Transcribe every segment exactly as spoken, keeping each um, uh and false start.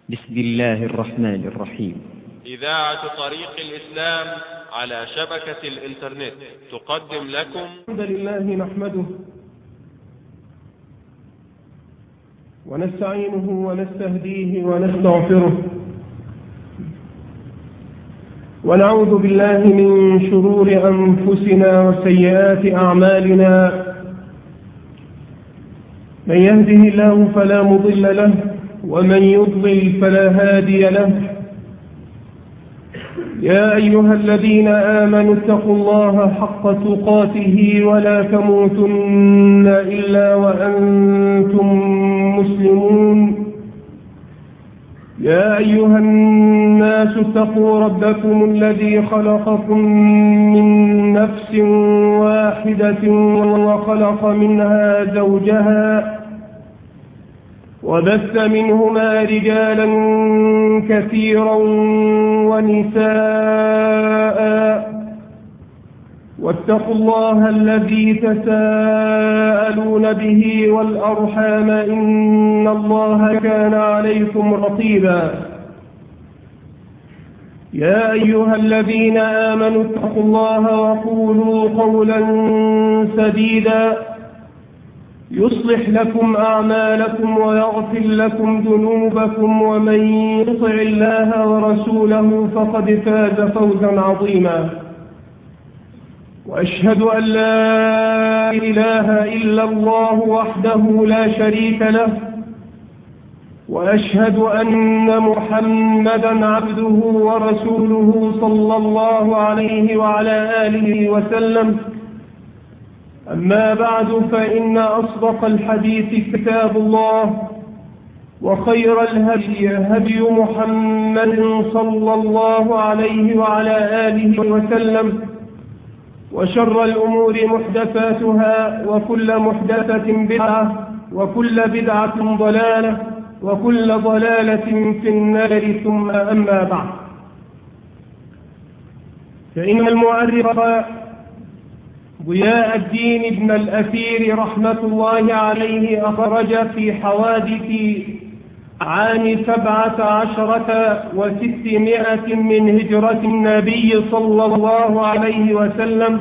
بسم الله الرحمن الرحيم. إذاعة طريق الإسلام على شبكة الإنترنت تقدم لكم الحمد لله نحمده ونستعينه ونستهديه ونستغفره ونعوذ بالله من شرور أنفسنا وسيئات أعمالنا. من يهده الله فلا مضل له ومن يضلل فلا هادي له. يا أيها الذين آمنوا اتقوا الله حق تقاته ولا تموتن إلا وأنتم مسلمون. يا أيها الناس اتقوا ربكم الذي خلقكم من نفس واحدة وخلق منها زوجها وبث منهما رجالا كثيرا ونساء. واتقوا الله الذي تساءلون به والأرحام إن الله كان عليكم رقيبا. يا أيها الذين آمنوا اتقوا الله وقولوا قولا سديدا يصلح لكم أعمالكم ويغفر لكم ذنوبكم ومن يطع الله ورسوله فقد فاز فوزا عظيما. وأشهد أن لا إله إلا الله وحده لا شريك له وأشهد أن محمدا عبده ورسوله صلى الله عليه وعلى آله وسلم. أما بعد فإن أصدق الحديث كتاب الله وخير الهدي هدي محمد صلى الله عليه وعلى آله وسلم وشر الأمور محدثاتها وكل محدثة بدعة وكل بدعة ضلالة وكل ضلالة في النار. ثم أما بعد فإن المؤرخ ضياء الدين ابن الأثير رحمة الله عليه أخرج في حوادث عام سبعة عشرة وستمائة من هجرة النبي صلى الله عليه وسلم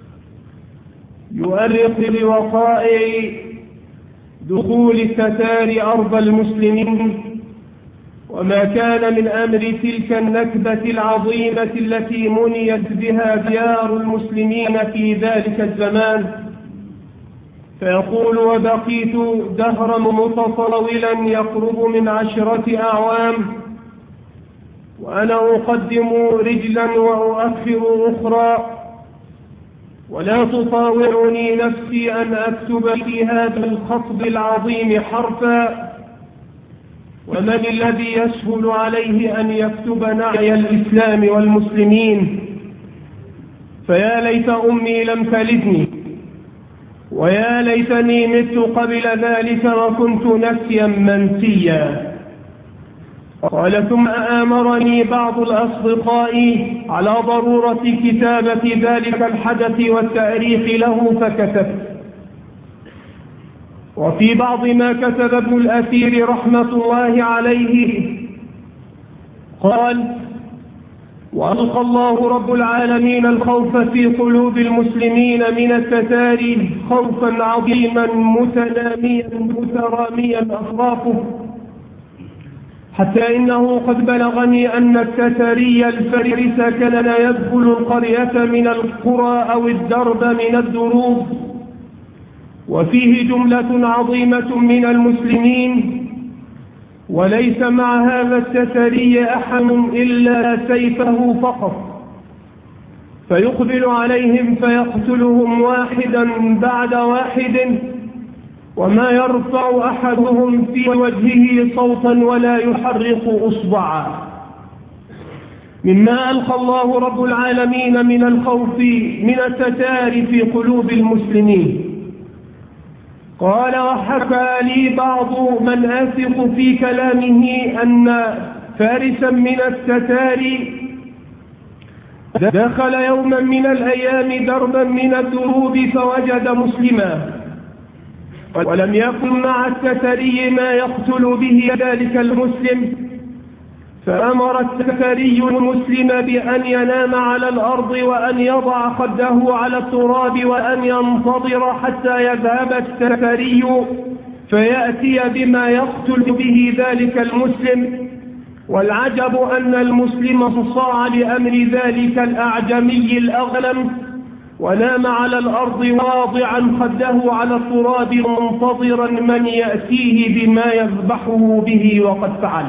يؤرخ بوقائع دخول التتار أرض المسلمين وما كان من أمر تلك النكبة العظيمة التي منيت بها ديار المسلمين في ذلك الزمان. فيقول: وبقيت دهرا متطاولا يقرب من عشرة أعوام وأنا أقدم رجلا وأؤخر أخرى ولا تطاوعني نفسي أن أكتب في هذا الخطب العظيم حرفا. ومن الذي يسهل عليه أن يكتب نعي الإسلام والمسلمين؟ فيا ليت أمي لم تلدني ويا ليتني مت قبل ذلك وكنت نسيا منسيا. قال: ثم آمرني بعض الأصدقاء على ضرورة كتابة ذلك الحدث والتأريخ له فكتبت. وفي بعض ما كتب ابن الأثير رحمة الله عليه قال: وألقى الله رب العالمين الخوف في قلوب المسلمين من التتار خوفا عظيما متناميا متراميا أطرافه، حتى إنه قد بلغني أن التتاري الفرس كان يدخل القرية من القرى أو الدرب من الدروب وفيه جملة عظيمة من المسلمين وليس مع هذا التتاري أحد إلا سيفه فقط، فيقبل عليهم فيقتلهم واحدا بعد واحد وما يرفع أحدهم في وجهه صوتا ولا يحرك أصبعا، مما ألقى الله رب العالمين من الخوف من التتار في قلوب المسلمين. قال: وحكى لي بعض من أثق في كلامه أن فارسا من التتار دخل يوما من الأيام دربا من الدروب فوجد مسلما ولم يكن مع التتري ما يقتل به ذلك المسلم فأمر السكري المسلم بأن ينام على الأرض وأن يضع خده على التراب وأن ينتظر حتى يذهب السكري فيأتي بما يقتل به ذلك المسلم. والعجب أن المسلم صاع لأمر ذلك الأعجمي الأغلم ونام على الأرض واضعا خده على التراب منتظرا من يأتيه بما يذبحه به وقد فعل.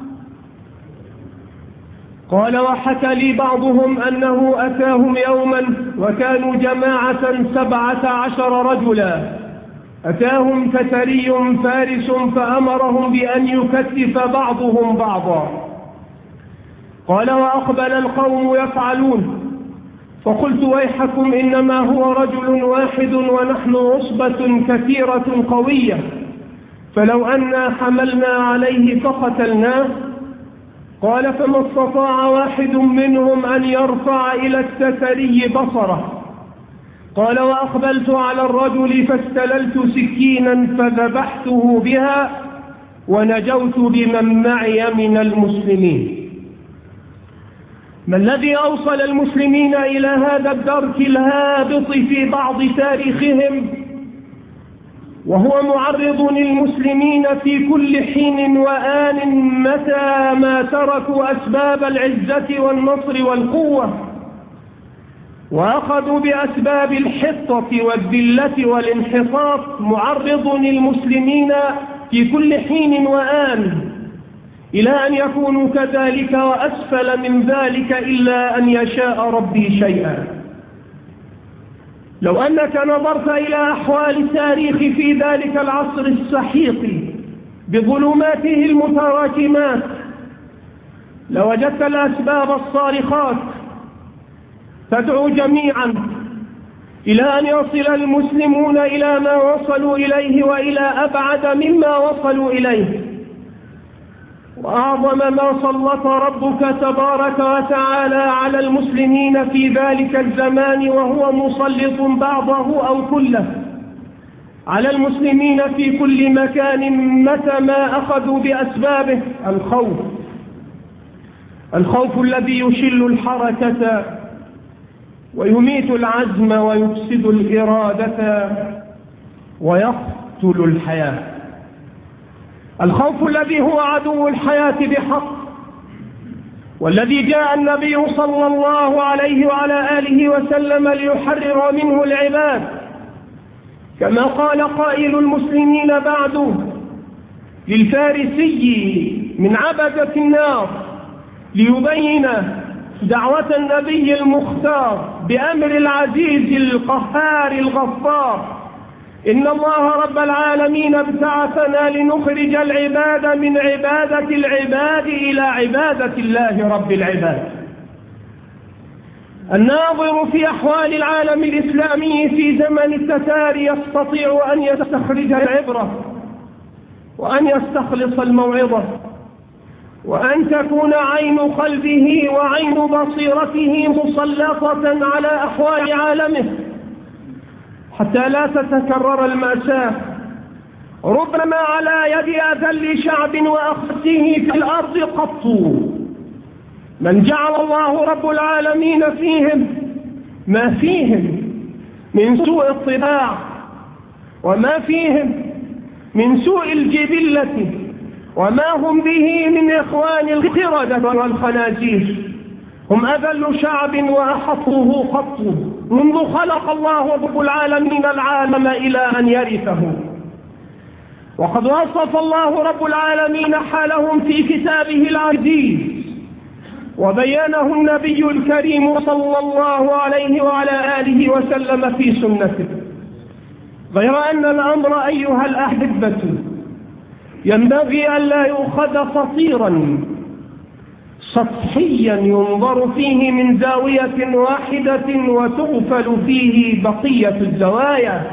قال وحكى لي بعضهم أنه أتاهم يوما وكانوا جماعة سبعة عشر رجلا، أتاهم فتري فارس فأمرهم بأن يكتف بعضهم بعضا. قال وأقبل القوم يفعلون، فقلت ويحكم إنما هو رجل واحد ونحن عصبة كثيرة قوية، فلو أنا حملنا عليه فقتلناه. قال فما استطاع واحد منهم أن يرفع إلى السكري بصره. قال وأقبلت على الرجل فاستللت سكينا فذبحته بها ونجوت بمن معي من المسلمين. ما الذي أوصل المسلمين إلى هذا الدرك الهابط في بعض تاريخهم وهو معرض للمسلمين في كل حين وآن متى ما تركوا أسباب العزة والنصر والقوة وأخذوا بأسباب الحطة والذلة والانحطاط، معرض للمسلمين في كل حين وآن إلى أن يكونوا كذلك وأسفل من ذلك إلا أن يشاء ربي شيئا. لو أنك نظرت إلى أحوال التاريخ في ذلك العصر السحيق بظلماته المتراكمات لوجدت الأسباب الصارخات تدعو جميعا إلى أن يصل المسلمون إلى ما وصلوا إليه وإلى أبعد مما وصلوا إليه. وأعظم ما سلط ربك تبارك وتعالى على المسلمين في ذلك الزمان وهو مسلط بعضه أو كله على المسلمين في كل مكان متى ما أخذوا بأسبابه الخوف. الخوف الذي يشل الحركة ويميت العزم ويفسد الإرادة ويقتل الحياة. الخوف الذي هو عدو الحياة بحق، والذي جاء النبي صلى الله عليه وعلى آله وسلم ليحرر منه العباد، كما قال قائل المسلمين بعد للفارسي من عبدة النار ليبين دعوة النبي المختار بأمر العزيز القهار الغفار: إن الله رب العالمين ابتعثنا لنخرج العباد من عبادة العباد إلى عبادة الله رب العباد. الناظر في أحوال العالم الإسلامي في زمن التتار يستطيع أن يستخرج العبرة وأن يستخلص الموعظة، وأن تكون عين قلبه وعين بصيرته مسلطة على أحوال عالمه حتى لا تتكرر المأساة، ربما على يد أذل شعب وأخسه في الأرض قط، من جعل الله رب العالمين فيهم ما فيهم من سوء الطباع وما فيهم من سوء الجبلة وما هم به من إخوان القردة والخنازير. هم أذل شعب وأحطه قط منذ خلق الله رب العالمين العالم إلى أن يرثه. وقد وصف الله رب العالمين حالهم في كتابه العزيز، وبيانه النبي الكريم صلى الله عليه وعلى آله وسلم في سنته. غير أن الأمر أيها الأحبة ينبغي ألا يؤخذ فطيرا سطحيا ينظر فيه من زاوية واحدة وتغفل فيه بقية الزوايا،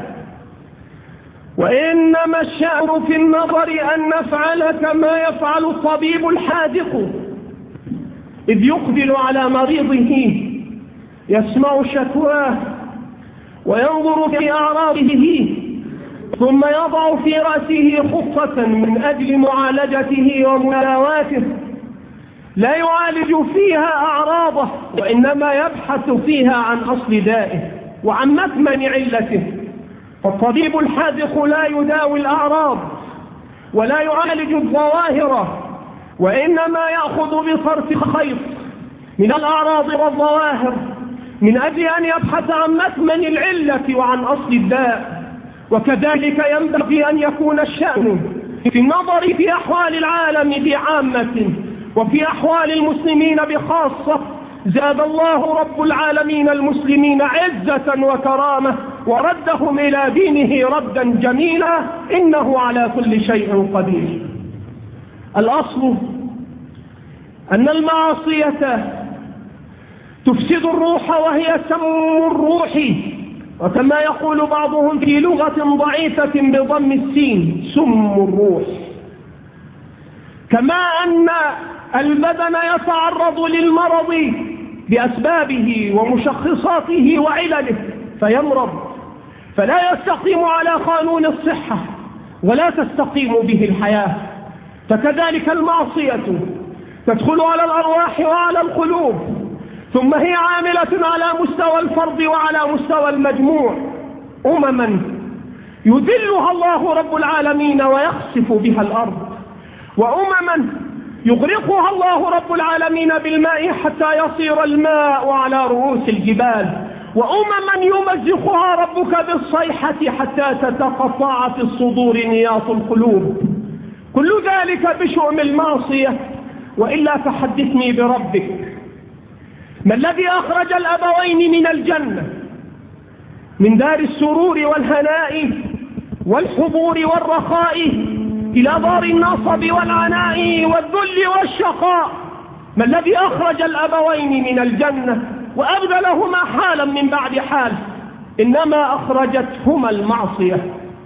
وإنما الشأن في النظر أن نفعل كما يفعل الطبيب الحاذق إذ يقبل على مريضه يسمع شكواه وينظر في أعراضه ثم يضع في رأسه خطة من أجل معالجته ومداواته، لا يعالج فيها أعراضه، وإنما يبحث فيها عن أصل دائه وعن مكمن علته. فالطبيب الحاذق لا يداوي الأعراض ولا يعالج الظواهر، وإنما يأخذ بطرف خيط من الأعراض والظواهر من أجل أن يبحث عن مكمن العلة وعن أصل الداء. وكذلك ينبغي أن يكون الشأن في النظر في أحوال العالم بعامة وفي أحوال المسلمين بخاصة. زاد الله رب العالمين المسلمين عزة وكرامة وردهم إلى دينه ردا جميلا، إنه على كل شيء قدير. الأصل أن المعصية تفسد الروح وهي سم الروح، وكما يقول بعضهم في لغة ضعيفة بضم السين سم الروح. كما أن البدن يتعرض للمرض بأسبابه ومشخصاته وعلله فيمرض، فلا يستقيم على قانون الصحة ولا تستقيم به الحياة. فكذلك المعصية تدخل على الأرواح وعلى القلوب، ثم هي عاملة على مستوى الفرد وعلى مستوى المجموع. أمما يذلها الله رب العالمين ويخسف بها الأرض، وأمما يغرقها الله رب العالمين بالماء حتى يصير الماء على رؤوس الجبال، وأمما يمزقها ربك بالصيحة حتى تتقطع في الصدور نياط القلوب. كل ذلك بشؤم المعصية. وإلا فحدثني بربك، ما الذي أخرج الأبوين من الجنة من دار السرور والهناء والحبور والرخاء إلى دار النصب والعناء والذل والشقاء؟ ما الذي أخرج الأبوين من الجنة وأبدلهما حالا من بعد حال؟ إنما أخرجتهما المعصية.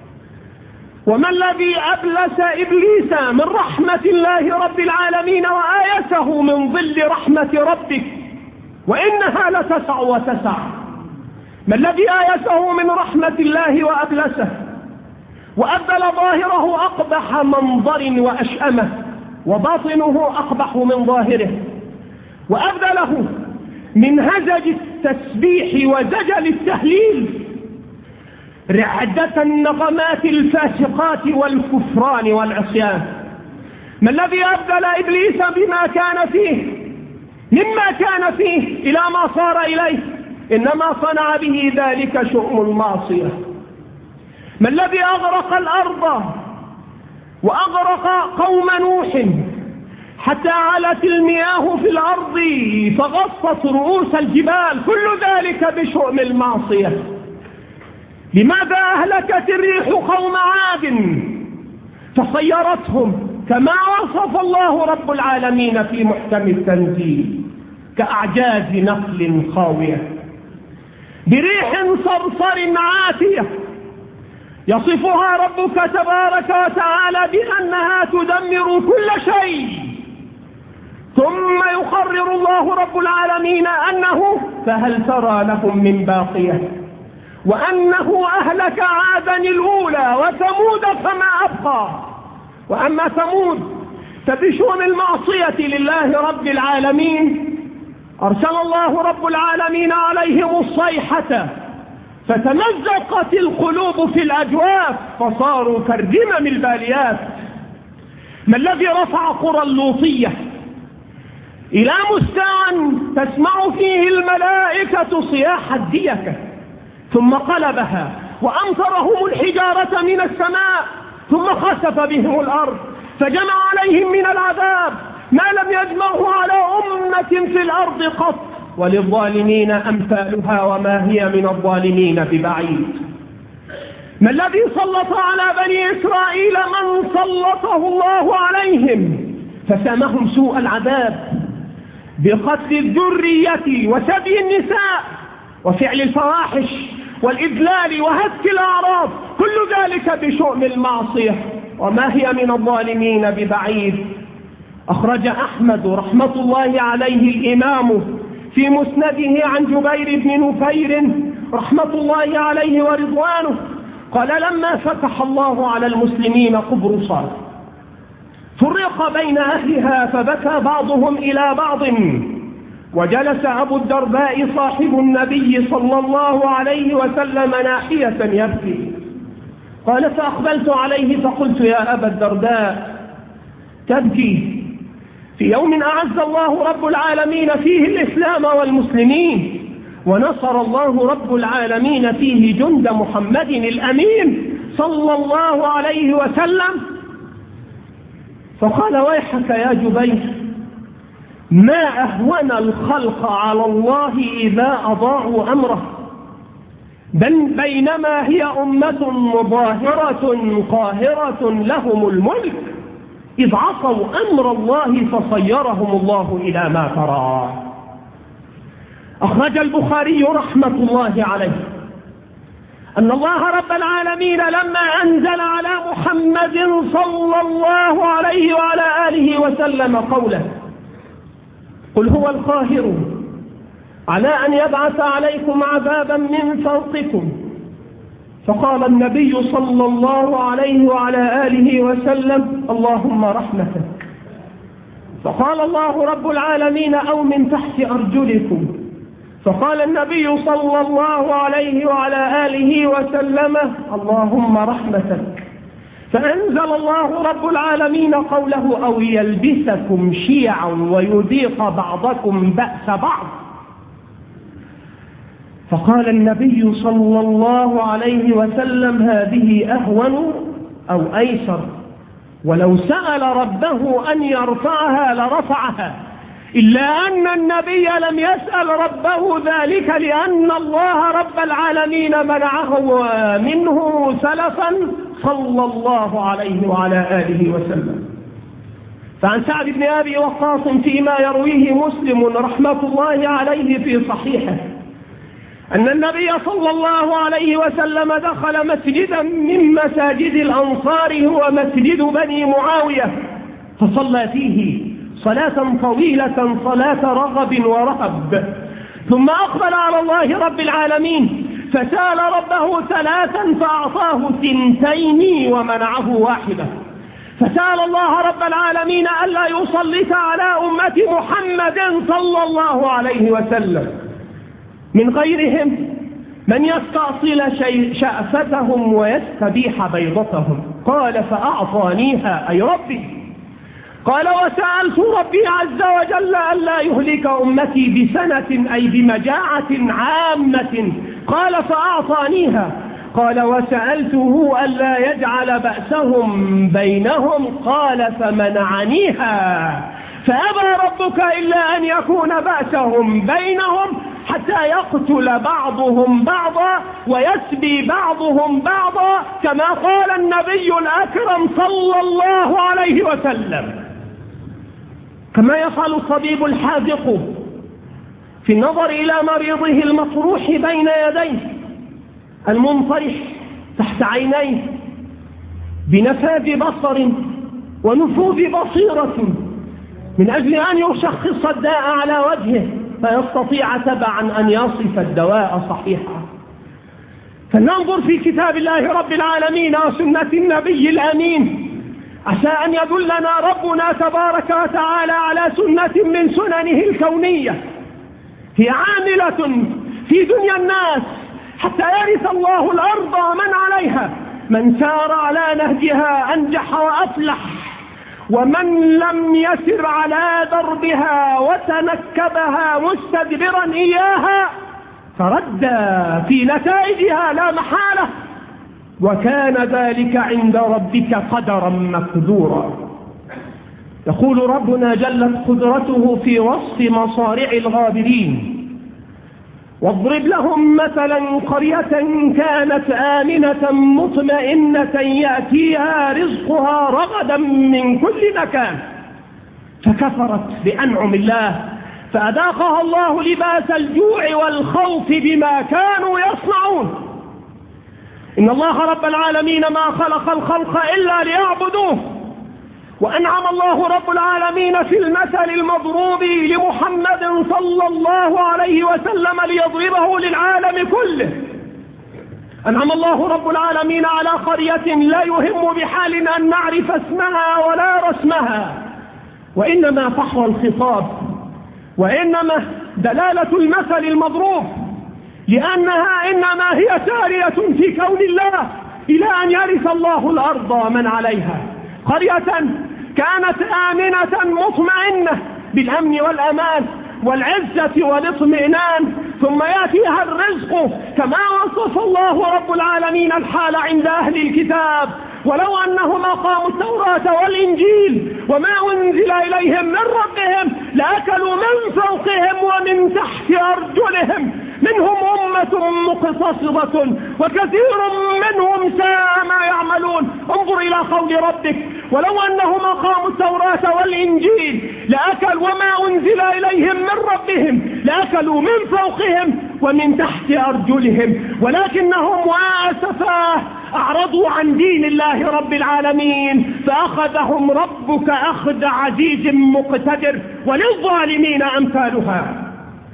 وما الذي أبلس إبليس من رحمة الله رب العالمين وآيته من ظل رحمة ربك وإنها لتسع وتسع؟ ما الذي آيته من رحمة الله وأبلسه وأبدل ظاهره أقبح منظر وأشأمه وباطنه أقبح من ظاهره، وأبدله من هزج التسبيح وزجل التهليل رعدة النغمات الفاسقات والكفران والعصيان؟ ما الذي أبدل إبليس بما كان فيه مما كان فيه إلى ما صار إليه؟ إنما صنع به ذلك شؤم المعصية. ما الذي أغرق الأرض وأغرق قوم نوح حتى علت المياه في الأرض فغطت رؤوس الجبال؟ كل ذلك بشؤم المعصية. لماذا أهلكت الريح قوم عاد فصيرتهم كما وصف الله رب العالمين في محكم التنزيل كأعجاز نخل خاوية بريح صرصر عاتية؟ يصفها ربك تبارك وتعالى بأنها تدمر كل شيء، ثم يقرر الله رب العالمين أنه فهل ترى لهم من باقية، وأنه أهلك عادا الأولى وثمود فما أبقى. وأما ثمود فبشؤم المعصية لله رب العالمين أرسل الله رب العالمين عليهم الصيحة فتمزقت القلوب في الأجواف فصاروا كالرمم الباليات. ما الذي رفع قرى اللوطية إلى مستوى تسمع فيه الملائكة صياح الديكة ثم قلبها وأمطرهم الحجارة من السماء ثم خسف بهم الأرض فجمع عليهم من العذاب ما لم يجمعه على أمة في الأرض قط؟ وللظالمين أمثالها وما هي من الظالمين ببعيد. ما الذي سلط على بني إسرائيل من سلطه الله عليهم فسامهم سوء العذاب بقتل الذرية وسبي النساء وفعل الفواحش والإذلال وهتك الأعراض؟ كل ذلك بشؤم المعصية وما هي من الظالمين ببعيد. أخرج أحمد رحمة الله عليه الإمام في مسنده عن جبير بن نفير رحمة الله عليه ورضوانه قال: لما فتح الله على المسلمين قبرصا فرق بين أهلها فبكى بعضهم إلى بعض، وجلس أبو الدرداء صاحب النبي صلى الله عليه وسلم ناحية يبكي. قال فأقبلت عليه فقلت يا أبا الدرداء تبكي في يوم أعز الله رب العالمين فيه الإسلام والمسلمين، ونصر الله رب العالمين فيه جند محمد الأمين صلى الله عليه وسلم. فقال ويحك يا جبير، ما أهون الخلق على الله إذا أضاعوا أمره، بل بينما هي أمة مظاهرة قاهرة لهم الملك إذ عصوا أمر الله فصيرهم الله إلى ما ترى. أخرج البخاري رحمة الله عليه أن الله رب العالمين لما أنزل على محمد صلى الله عليه وعلى آله وسلم قوله قل هو القاهر على أن يبعث عليكم عذابا من فوقكم، فقال النبي صلى الله عليه وعلى آله وسلم اللهم رحمتك، فقال الله رب العالمين أو من تحت أرجلكم، فقال النبي صلى الله عليه وعلى آله وسلم اللهم رحمتك، فأنزل الله رب العالمين قوله أو يلبسكم شيعا ويذيق بعضكم بأس بعض. فقال النبي صلى الله عليه وسلم هذه أهون أو أيسر، ولو سأل ربه أن يرفعها لرفعها، إلا أن النبي لم يسأل ربه ذلك لأن الله رب العالمين منعه منه سلفا صلى الله عليه وعلى آله وسلم. فعن سعد بن أبي وقاص فيما يرويه مسلم رحمة الله عليه في صحيحه أن النبي صلى الله عليه وسلم دخل مسجدا من مساجد الأنصار هو مسجد بني معاوية، فصلى فيه صلاة طويلة صلاة رغب ورهب، ثم أقبل على الله رب العالمين فسأل ربه ثلاثا فأعطاه ثنتين ومنعه واحدة، فسأل الله رب العالمين ألا يسلط على أمة محمد صلى الله عليه وسلم من غيرهم من يستأصل شأفتهم ويستبيح بيضتهم. قال فأعطانيها أي ربي. قال وسألت ربي عز وجل ألا يهلك أمتي بسنة أي بمجاعة عامة، قال فأعطانيها. قال وسألته ألا يجعل بأسهم بينهم، قال فمنعنيها. فأبى ربك إلا أن يكون بأسهم بينهم حتى يقتل بعضهم بعضا ويسبي بعضهم بعضا، كما قال النبي الأكرم صلى الله عليه وسلم. كما يفعل الطبيب الحاذق في النظر إلى مريضه المطروح بين يديه المنطرح تحت عينيه بنفاذ بصر ونفوذ بصيرة من أجل أن يشخص الداء على وجهه فيستطيع تبعا أن يصف الدواء صحيحا. فلننظر في كتاب الله رب العالمين وسنة النبي الأمين، عسى أن يدلنا ربنا تبارك وتعالى على سنة من سننه الكونية هي عاملة في دنيا الناس حتى يرث الله الأرض ومن عليها، من سار على نهجها أنجح وأفلح، ومن لم يسر على دربها وتنكبها مستدبرا إياها تردى في نتائجها لا محالة، وكان ذلك عند ربك قدرا مقدورا. يقول ربنا جلت قدرته في وصف مصارع الغابرين واضرب لهم مثلا قرية كانت آمنة مطمئنة يأتيها رزقها رغدا من كل مكان فكفرت بأنعم الله فأذاقها الله لباس الجوع والخوف بما كانوا يصنعون. إن الله رب العالمين ما خلق الخلق إلا ليعبدوه، وأنعم الله رب العالمين في المثل المضروب لمحمد صلى الله عليه وسلم ليضربه للعالم كله. أنعم الله رب العالمين على قرية لا يهم بحال أن نعرف اسمها ولا رسمها، وإنما فحوى الخطاب، وإنما دلالة المثل المضروب، لأنها إنما هي سارية في كون الله إلى أن يرث الله الأرض ومن عليها. قرية كانت آمنة مطمئنة بالأمن والأمان والعزة والاطمئنان، ثم يأتيها الرزق كما وصف الله رب العالمين الحال عند أهل الكتاب: ولو أنهم أقاموا التوراة والإنجيل وما أنزل إليهم من ربهم لأكلوا من فوقهم ومن تحت أرجلهم، منهم أمة مقتصدة وكثير منهم ساء ما يعملون. انظر إلى قول ربك: ولو أنهم أقاموا التوراة والإنجيل لأكل وما أنزل إليهم من ربهم لأكلوا من فوقهم ومن تحت أرجلهم، ولكنهم وآسفاه أعرضوا عن دين الله رب العالمين فأخذهم ربك أخذ عزيز مقتدر، وللظالمين أمثالها.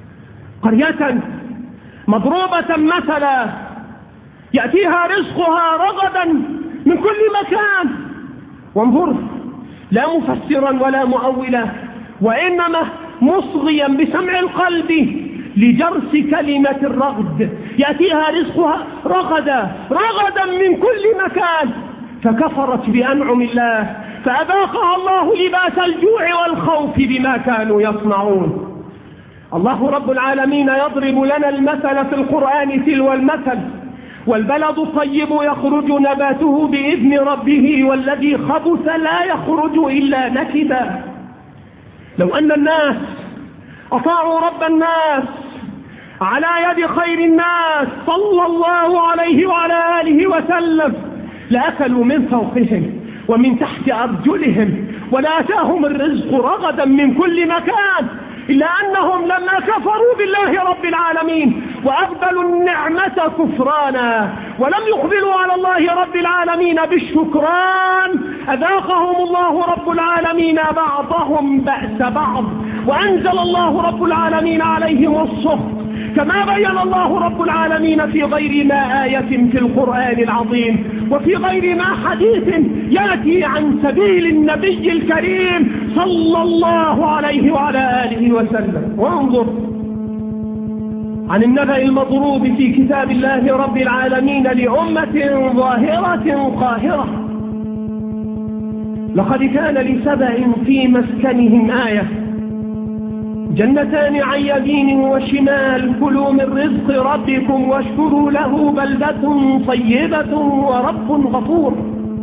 قرية مضروبة مثلا يأتيها رزقها رغدا من كل مكان، وانظر لا مفسرا ولا مؤولا، وإنما مصغيا بسمع القلب لجرس كلمة الرغد. يأتيها رزقها رغدا رغدا من كل مكان، فكفرت بأنعم الله فأذاقها الله لباس الجوع والخوف بما كانوا يصنعون. الله رب العالمين يضرب لنا المثل في القرآن تلو المثل: والبلد الطيب يخرج نباته بإذن ربه والذي خبث لا يخرج إلا نكدا. لو أن الناس أطاعوا رب الناس على يد خير الناس صلى الله عليه وعلى آله وسلم لأكلوا من فوقهم ومن تحت أرجلهم ولآتاهم الرزق رغدا من كل مكان، إلا أنهم لما كفروا بالله رب العالمين وأقبلوا النعمة كفرانا ولم يقبلوا على الله رب العالمين بالشكران أذاقهم الله رب العالمين بعضهم بأس بعض، وأنزل الله رب العالمين عليهم السخط، كما بين الله رب العالمين في غير ما آية في القرآن العظيم وفي غير ما حديث يأتي عن سبيل النبي الكريم صلى الله عليه وعلى آله وسلم. وانظر عن النبأ المضروب في كتاب الله رب العالمين لأمة ظاهرة قاهرة: لقد كان لسبأ في مسكنهم آية، جنتان عن يمين وشمال، كلوا من رزق ربكم واشكروا له بلدة طيبة ورب غفور.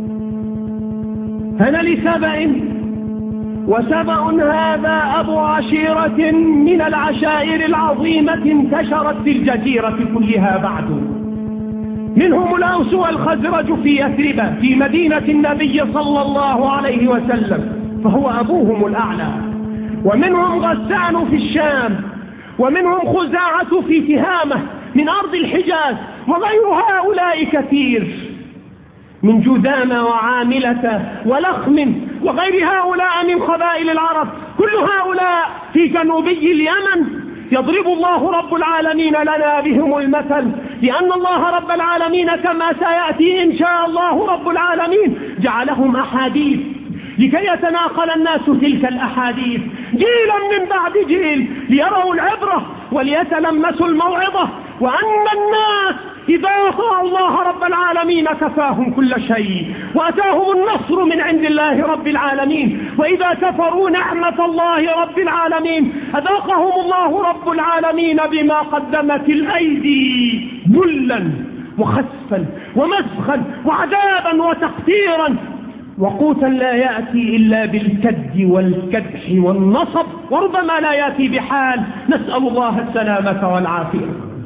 هنا لسبأ، وسبأ هذا أبو عشيرة من العشائر العظيمة انتشرت في الجزيرة كلها بعد، منهم الأوس والخزرج في يثرب في مدينة النبي صلى الله عليه وسلم فهو أبوهم الأعلى، ومنهم غسان في الشام، ومنهم خزاعة في تهامة من أرض الحجاز، وغير هؤلاء كثير من جذام وعاملة ولخم وغير هؤلاء من قبائل العرب. كل هؤلاء في جنوبي اليمن يضرب الله رب العالمين لنا بهم المثل، لأن الله رب العالمين كما سيأتي إن شاء الله رب العالمين جعلهم أحاديث لكي يتناقل الناس تلك الأحاديث جيلا من بعد جيل ليروا العبرة وليتلمسوا الموعظة، وأن الناس إذا أطاعوا الله رب العالمين كفاهم كل شيء وأتاهم النصر من عند الله رب العالمين، وإذا كفروا نعمة الله رب العالمين أذاقهم الله رب العالمين بما قدمت الأيدي ذلا وخسفا ومسخا وعذابا وتقتيرا، وقوتا لا يأتي إلا بالكد والكدح والنصب، وربما لا يأتي بحال، نسأل الله السلامة والعافية.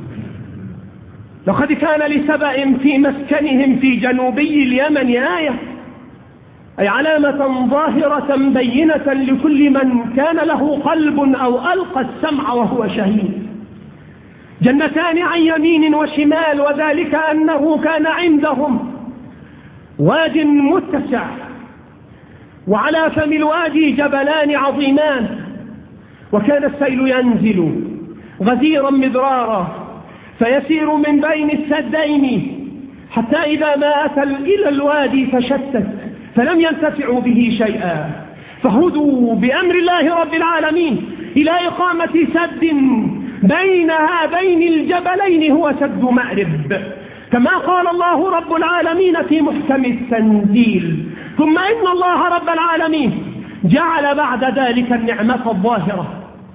لقد كان لسبأ في مسكنهم في جنوبي اليمن آية، أي علامة ظاهرة بينة لكل من كان له قلب أو ألقى السمع وهو شهيد. جنتان عن يمين وشمال، وذلك أنه كان عندهم واد متسع، وعلى فم الوادي جبلان عظيمان، وكان السيل ينزل غزيرا مدرارا فيسير من بين السدين حتى إذا ما أتى إلى الوادي فشتت فلم ينتفعوا به شيئا، فهدوا بأمر الله رب العالمين إلى إقامة سد بين هذين الجبلين هو سد مأرب، كما قال الله رب العالمين في محكم التنزيل: ثم إن الله رب العالمين جعل بعد ذلك النعمة الظاهرة،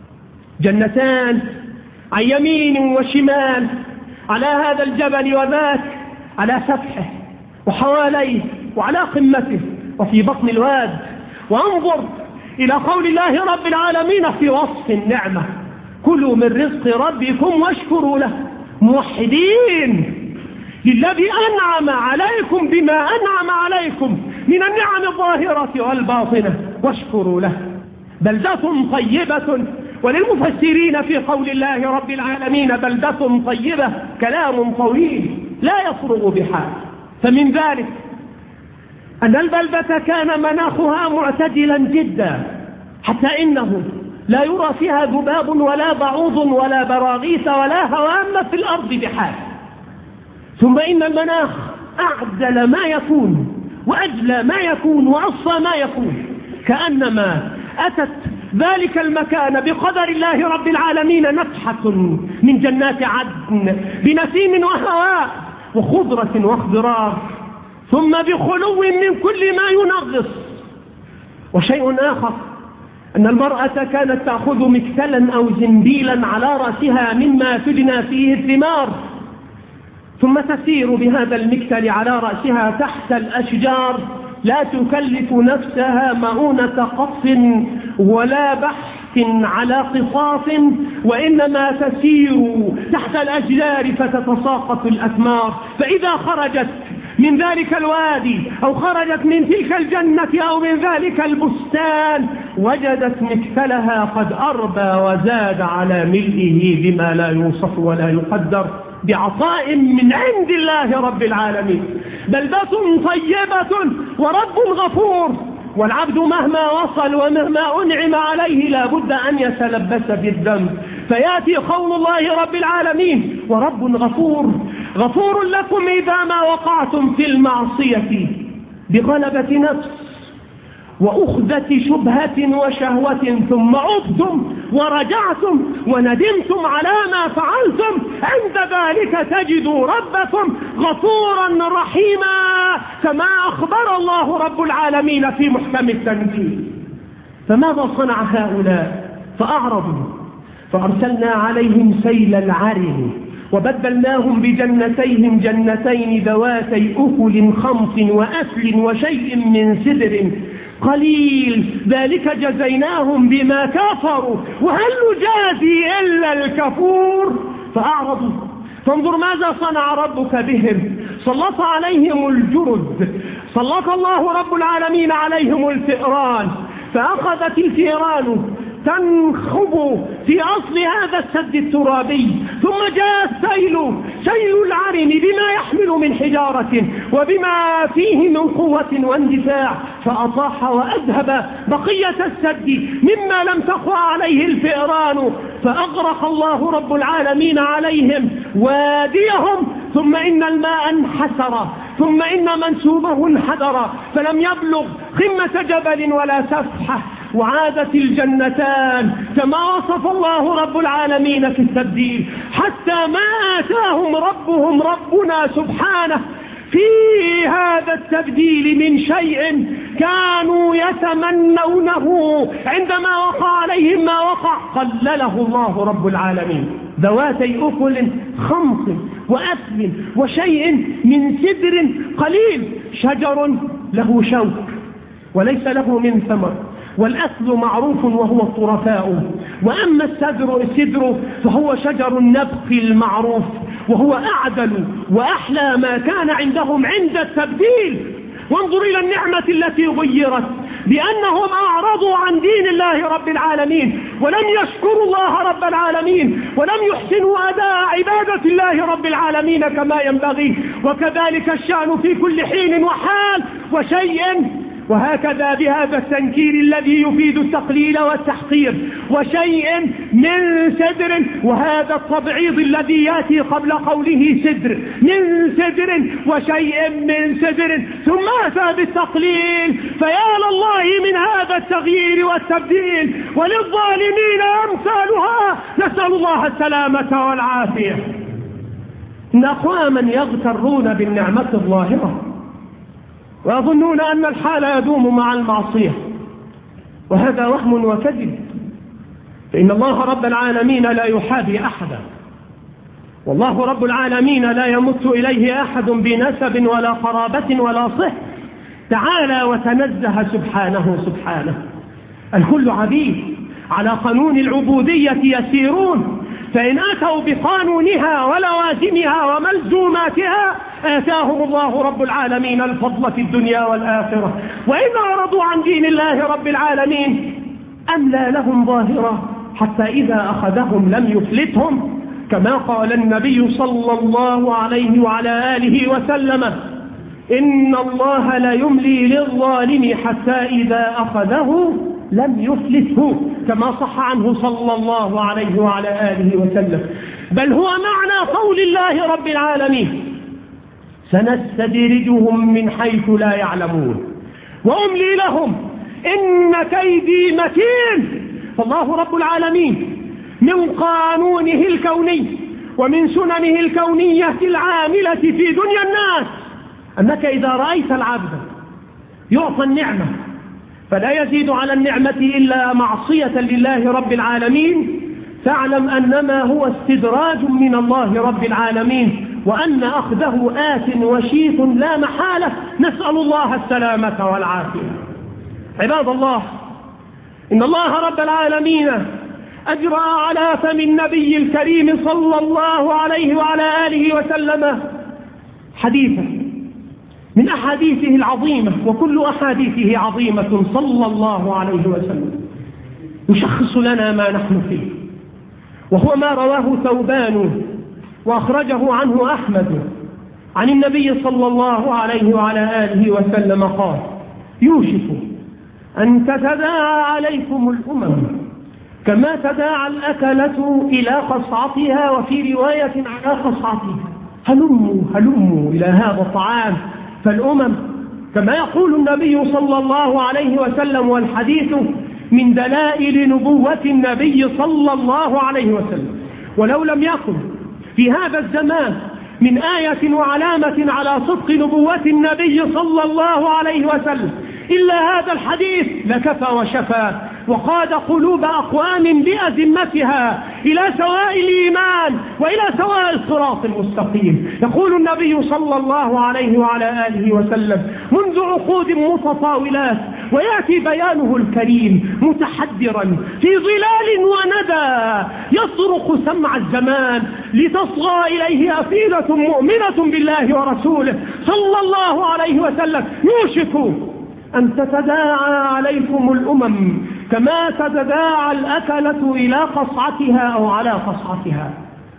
جنتان عن يمين وشمال على هذا الجبل وذاك، على سفحه وحواليه وعلى قمته وفي بطن الواد. وانظر إلى قول الله رب العالمين في وصف النعمة: كلوا من رزق ربكم واشكروا له، موحدين للذي أنعم عليكم بما أنعم عليكم من النعم الظاهرة والباطنة واشكروا له، بلدة طيبة. وللمفسرين في قول الله رب العالمين بلدة طيبة كلام طويل لا يفرغ بحال. فمن ذلك أن البلدة كان مناخها معتدلا جدا، حتى إنه لا يرى فيها ذباب ولا بعوض ولا براغيث ولا هوام في الأرض بحال. ثم إن المناخ أعدل ما يكون وأجلى ما يكون وأصفى ما يكون، كأنما أتت ذلك المكان بقدر الله رب العالمين نفحة من جنات عدن بنسيم وهواء وخضرة واخضرار، ثم بخلو من كل ما ينغص. وشيء آخر أن المرأة كانت تأخذ مكتلا أو زنبيلا على رأسها مما تجنى فيه الثمار، ثم تسير بهذا المكتل على رأسها تحت الأشجار، لا تكلف نفسها مؤونة قص ولا بحث على قصاص، وإنما تسير تحت الأشجار فتتساقط الأثمار. فإذا خرجت من ذلك الوادي أو خرجت من تلك الجنة أو من ذلك البستان وجدت مكتلها قد أربى وزاد على ملئه بما لا يوصف ولا يقدر، بعطاء من عند الله رب العالمين. بلدة طيبة ورب غفور. والعبد مهما وصل ومهما أنعم عليه لا بد أن يتلبس بالذنب، فيأتي قول الله رب العالمين: ورب غفور، غفور لكم إذا ما وقعتم في المعصية بغلبة نفس وأخذة شبهة وشهوة، ثم عدتم ورجعتم وندمتم على ما فعلتم، عند ذلك تجدوا ربكم غفورا رحيما، كما أخبر الله رب العالمين في محكم التنزيل. فماذا صنع هؤلاء؟ فأعرضوا فأرسلنا عليهم سيل العرم وبدلناهم بجنتيهم جنتين ذواتي أكل خمط وأثل وشيء من سدر قليل، ذلك جزيناهم بما كفروا وهل نجازي إلا الكفور. فأعرضوا. فانظر ماذا صنع ربك بهم: سلط عليهم الجرد، سلط الله رب العالمين عليهم الفئران، فأخذت الفئران تنخب في أصل هذا السد الترابي، ثم جاء السيل، سيل العرم بما يحمل من حجارة وبما فيه من قوة واندفاع، فأطاح وأذهب بقية السد مما لم تقوى عليه الفئران، فأغرق الله رب العالمين عليهم واديهم. ثم إن الماء انحسر، ثم إن منسوبه انحدر، فلم يبلغ قمة جبل ولا سفحة، وعادت الجنتان كما وصف الله رب العالمين في التبديل، حتى ما آتاهم ربهم ربنا سبحانه في هذا التبديل من شيء كانوا يتمنونه عندما وقع عليهم ما وقع قلله الله رب العالمين. ذواتي أكل خمط وأثل وشيء من سدر قليل، شجر له شوك وليس له من ثمر، والأثل معروف وهو الطرفاء، وأما السدر السدر فهو شجر النبق المعروف، وهو أعدل وأحلى ما كان عندهم عند التبديل. وانظر إلى النعمة التي غيرت بأنهم أعرضوا عن دين الله رب العالمين ولم يشكروا الله رب العالمين ولم يحسنوا أداء عبادة الله رب العالمين كما ينبغي. وكذلك الشأن في كل حين وحال. وشيء وهكذا بهذا التنكير الذي يفيد التقليل والتحقير، وشيء من سدر، وهذا التبعيض الذي يأتي قبل قوله سدر، من سدر وشيء من سدر، ثم أتى بالتقليل، فيا لله من هذا التغيير والتبديل، وللظالمين أمثالها، نسأل الله السلامة والعافية. إن أقواما يغترون بالنعمة الظاهرة ويظنون أن الحال يدوم مع المعصية، وهذا وهم وكذب، فإن الله رب العالمين لا يحابي أحدا، والله رب العالمين لا يمت إليه أحد بنسب ولا قرابة ولا صهر، تعالى وتنزه سبحانه سبحانه. الكل عبيد على قانون العبودية يسيرون، فإن أتوا بقانونها ولوازمها وملزوماتها آتاهم الله رب العالمين الفضل في الدنيا والآخرة، وإن أعرضوا عن دين الله رب العالمين أملى لهم ظاهرة حتى إذا أخذهم لم يفلتهم، كما قال النبي صلى الله عليه وعلى آله وسلم: إن الله لا يملي للظالم حتى إذا أخذه لم يفلته، كما صح عنه صلى الله عليه وعلى آله وسلم. بل هو معنى قول الله رب العالمين: سنستدرجهم من حيث لا يعلمون وأملي لهم إن كيدي متين. فالله رب العالمين من قانونه الكوني ومن سننه الكونية العاملة في دنيا الناس أنك إذا رأيت العبد يعطى النعمة فلا يزيد على النعمة إلا معصية لله رب العالمين، تعلم أنما هو استدراج من الله رب العالمين، وأن أخذه آت وشيط لا محالة، نسأل الله السلامة والعافية. عباد الله، إن الله رب العالمين أجرى على فم النبي الكريم صلى الله عليه وعلى آله وسلم حديثا من أحاديثه العظيمة، وكل أحاديثه عظيمة صلى الله عليه وسلم، يشخص لنا ما نحن فيه، وهو ما رواه ثوبان وأخرجه عنه أحمد عن النبي صلى الله عليه وعلى آله وسلم قال: يوشك أن تتداعى عليكم الأمم كما تداعى الأكلة إلى قصعتها، وفي رواية على قصعتها. هلموا هلموا إلى هذا الطعام، فالأمم كما يقول النبي صلى الله عليه وسلم، والحديث من دلائل نبوة النبي صلى الله عليه وسلم، ولو لم يكن في هذا الزمان من آية وعلامة على صدق نبوة النبي صلى الله عليه وسلم إلا هذا الحديث لكفى وشفى، وقاد قلوب أقوام بأزمتها إلى سواء الإيمان وإلى سواء الصراط المستقيم. يقول النبي صلى الله عليه وعلى آله وسلم: منذ عقود متطاولات ويأتي بيانه الكريم متحدرا في ظلال وندى يصرخ سمع الزمان لتصغى إليه أفئدة مؤمنة بالله ورسوله صلى الله عليه وسلم: يوشك أن تتداعى عليكم الأمم كما تتداعى الأكلة إلى قصعتها أو على قصعتها.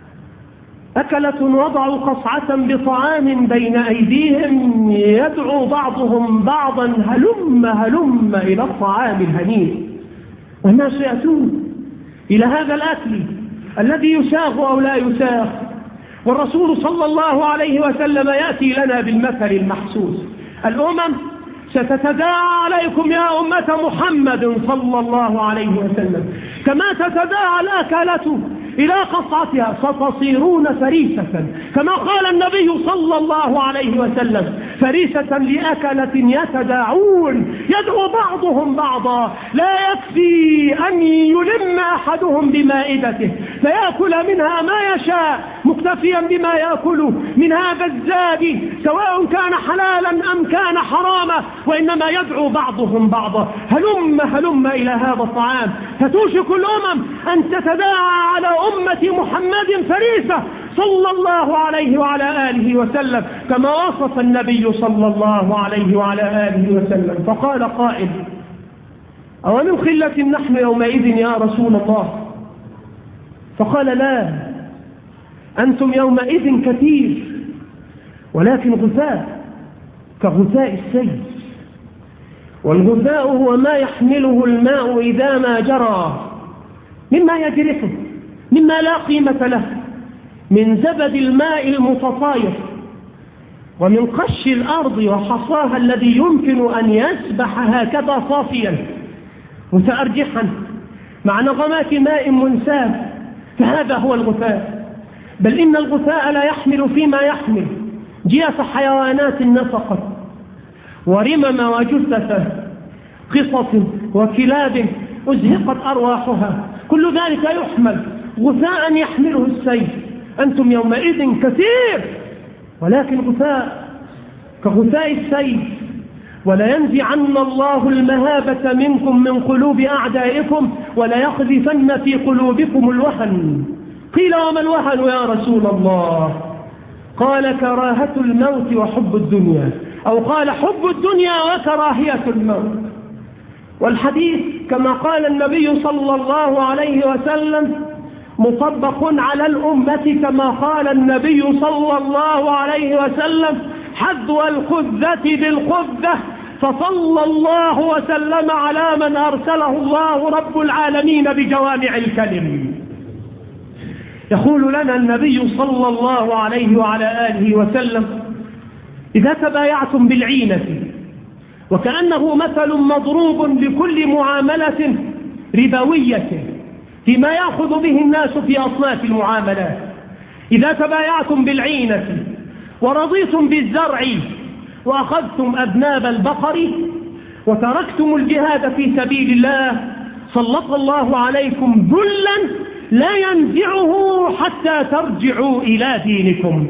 أكلة وضعوا قصعة بطعام بين أيديهم يدعو بعضهم بعضا: هلم هلم إلى الطعام الهنيء. والناس يأتون إلى هذا الأكل الذي يساغ أو لا يساغ، والرسول صلى الله عليه وسلم يأتي لنا بالمثل المحسوس: الأمم ستتداعى عليكم يا أمة محمد صلى الله عليه وسلم كما تتداعى الأكلة إلى قصعتها، ستصيرون فريسة، كما قال النبي صلى الله عليه وسلم: فريسة لأكلة يتداعون يدعو بعضهم بعضا، لا يكفي أن يلم أحدهم بمائدته فيأكل منها ما يشاء مكتفيا بما يأكل من هذا الزاد سواء كان حلالا أم كان حراما، وإنما يدعو بعضهم بعضا: هلم هلم إلى هذا الطعام. فتوشك الأمم أن تتداعى على أمة محمد فريسة صلى الله عليه وعلى آله وسلم كما وصف النبي صلى الله عليه وعلى آله وسلم. فقال قائل: أومن خلة نحن يومئذ يا رسول الله؟ فقال: لا، أنتم يومئذ كثير ولكن غثاء كغثاء السيل. والغثاء هو ما يحمله الماء إذا ما جرى مما يجرفه، مما لا قيمة له، من زبد الماء المتطاير، ومن قش الأرض وحصاها الذي يمكن أن يسبح هكذا صافيا متأرجحا مع نغمات ماء منساب. فهذا هو الغثاء. بل إن الغثاء لا يحمل فيما يحمل جيف حيوانات نفقت ورمم وجثث قصص وكلاب أزهقت أرواحها، كل ذلك يحمل غثاء يحمله السيف. أنتم يومئذ كثير ولكن غثاء كغثاء السيف. ولا ينزعن الله المهابة منكم من قلوب أعدائكم ولا يقذفن في قلوبكم الوهن. قيل وما الوهن يا رسول الله؟ قال كراهة الموت وحب الدنيا، أو قال حب الدنيا وكراهية الموت. والحديث كما قال النبي صلى الله عليه وسلم مطبق على الأمة كما قال النبي صلى الله عليه وسلم حذو الخذة بالخذة، فصلى الله وسلم على من أرسله الله رب العالمين بجوامع الكلم. يقول لنا النبي صلى الله عليه وعلى آله وسلم إذا تبايعتم بالعينة، وكأنه مثل مضروب لكل معاملة ربوية فيما يأخذ به الناس في أصناف المعاملات. إذا تبايعتم بالعينة ورضيتم بالزرع وأخذتم أذناب البقر وتركتم الجهاد في سبيل الله سلط الله عليكم ذلا لا ينزعه حتى ترجعوا إلى دينكم.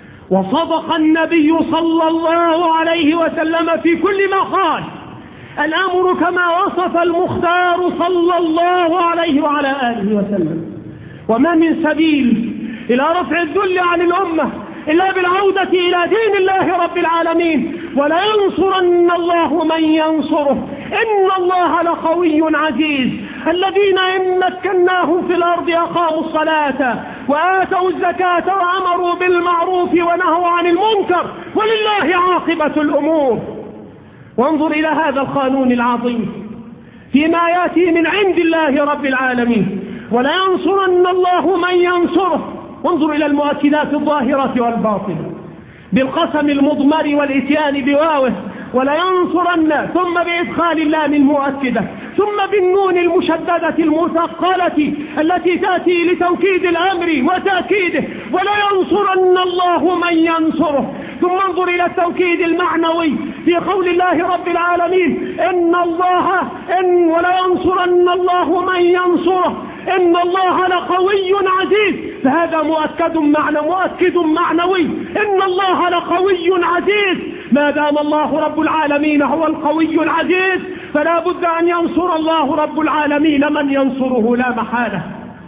وصدق النبي صلى الله عليه وسلم في كل ما قال. الأمر كما وصف المختار صلى الله عليه وعلى آله وسلم. وما من سبيل إلى رفع الذل عن الأمة إلا بالعودة إلى دين الله رب العالمين. ولا ينصرن الله من ينصره إن الله لقوي عزيز. الذين إن مكناهم في الأرض أقاموا الصلاة وآتوا الزكاة وأمروا بالمعروف ونهوا عن المنكر ولله عاقبة الأمور. وانظر إلى هذا القانون العظيم فيما يأتي من عند الله رب العالمين. ولا ينصرن الله من ينصره. وانظر إلى المؤكدات الظاهرة والباطنة بالقسم المضمر والإتيان بواوه ولا ينصرن، ثم بإدخال اللام المؤكدة، ثم بالنون المشددة المثقلة التي تأتي لتوكيد الأمر وتأكيده. ولا ينصرن الله من ينصره. ثم انظر إلى التوكيد المعنوي في قول الله رب العالمين إن الله إن ولا ينصرن الله من ينصره إن الله لقوي عزيز. فهذا مؤكد معنى مؤكد معنوي إن الله لقوي عزيز. ما دام الله رب العالمين هو القوي العزيز فلا بد أن ينصر الله رب العالمين من ينصره لا محالة.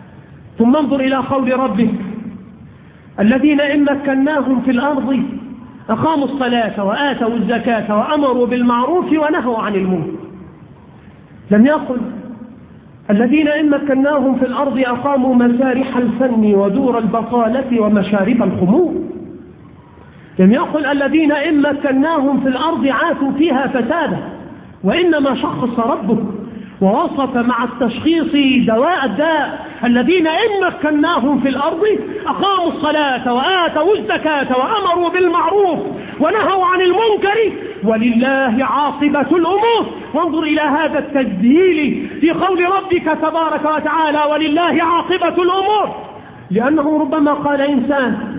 ثم انظر إلى قول ربه الذين إن مكناهم في الأرض أقاموا الصلاة وآتوا الزكاة وأمروا بالمعروف ونهوا عن المنكر. لم يقل الذين إن مكناهم في الأرض أقاموا مسارح الفن ودور البطالة ومشارب الخمور. لم يقل الذين إن مكناهم في الأرض عاتوا فيها فسادا. وإنما شخص ربك ووصف مع التشخيص دواء الداء الذين إن مكناهم في الأرض أقاموا الصلاة وآتوا الزكاة وأمروا بالمعروف ونهوا عن المنكر ولله عاقبة الأمور. وانظر إلى هذا التجديل في قول ربك تبارك وتعالى ولله عاقبة الأمور، لأنه ربما قال إنسان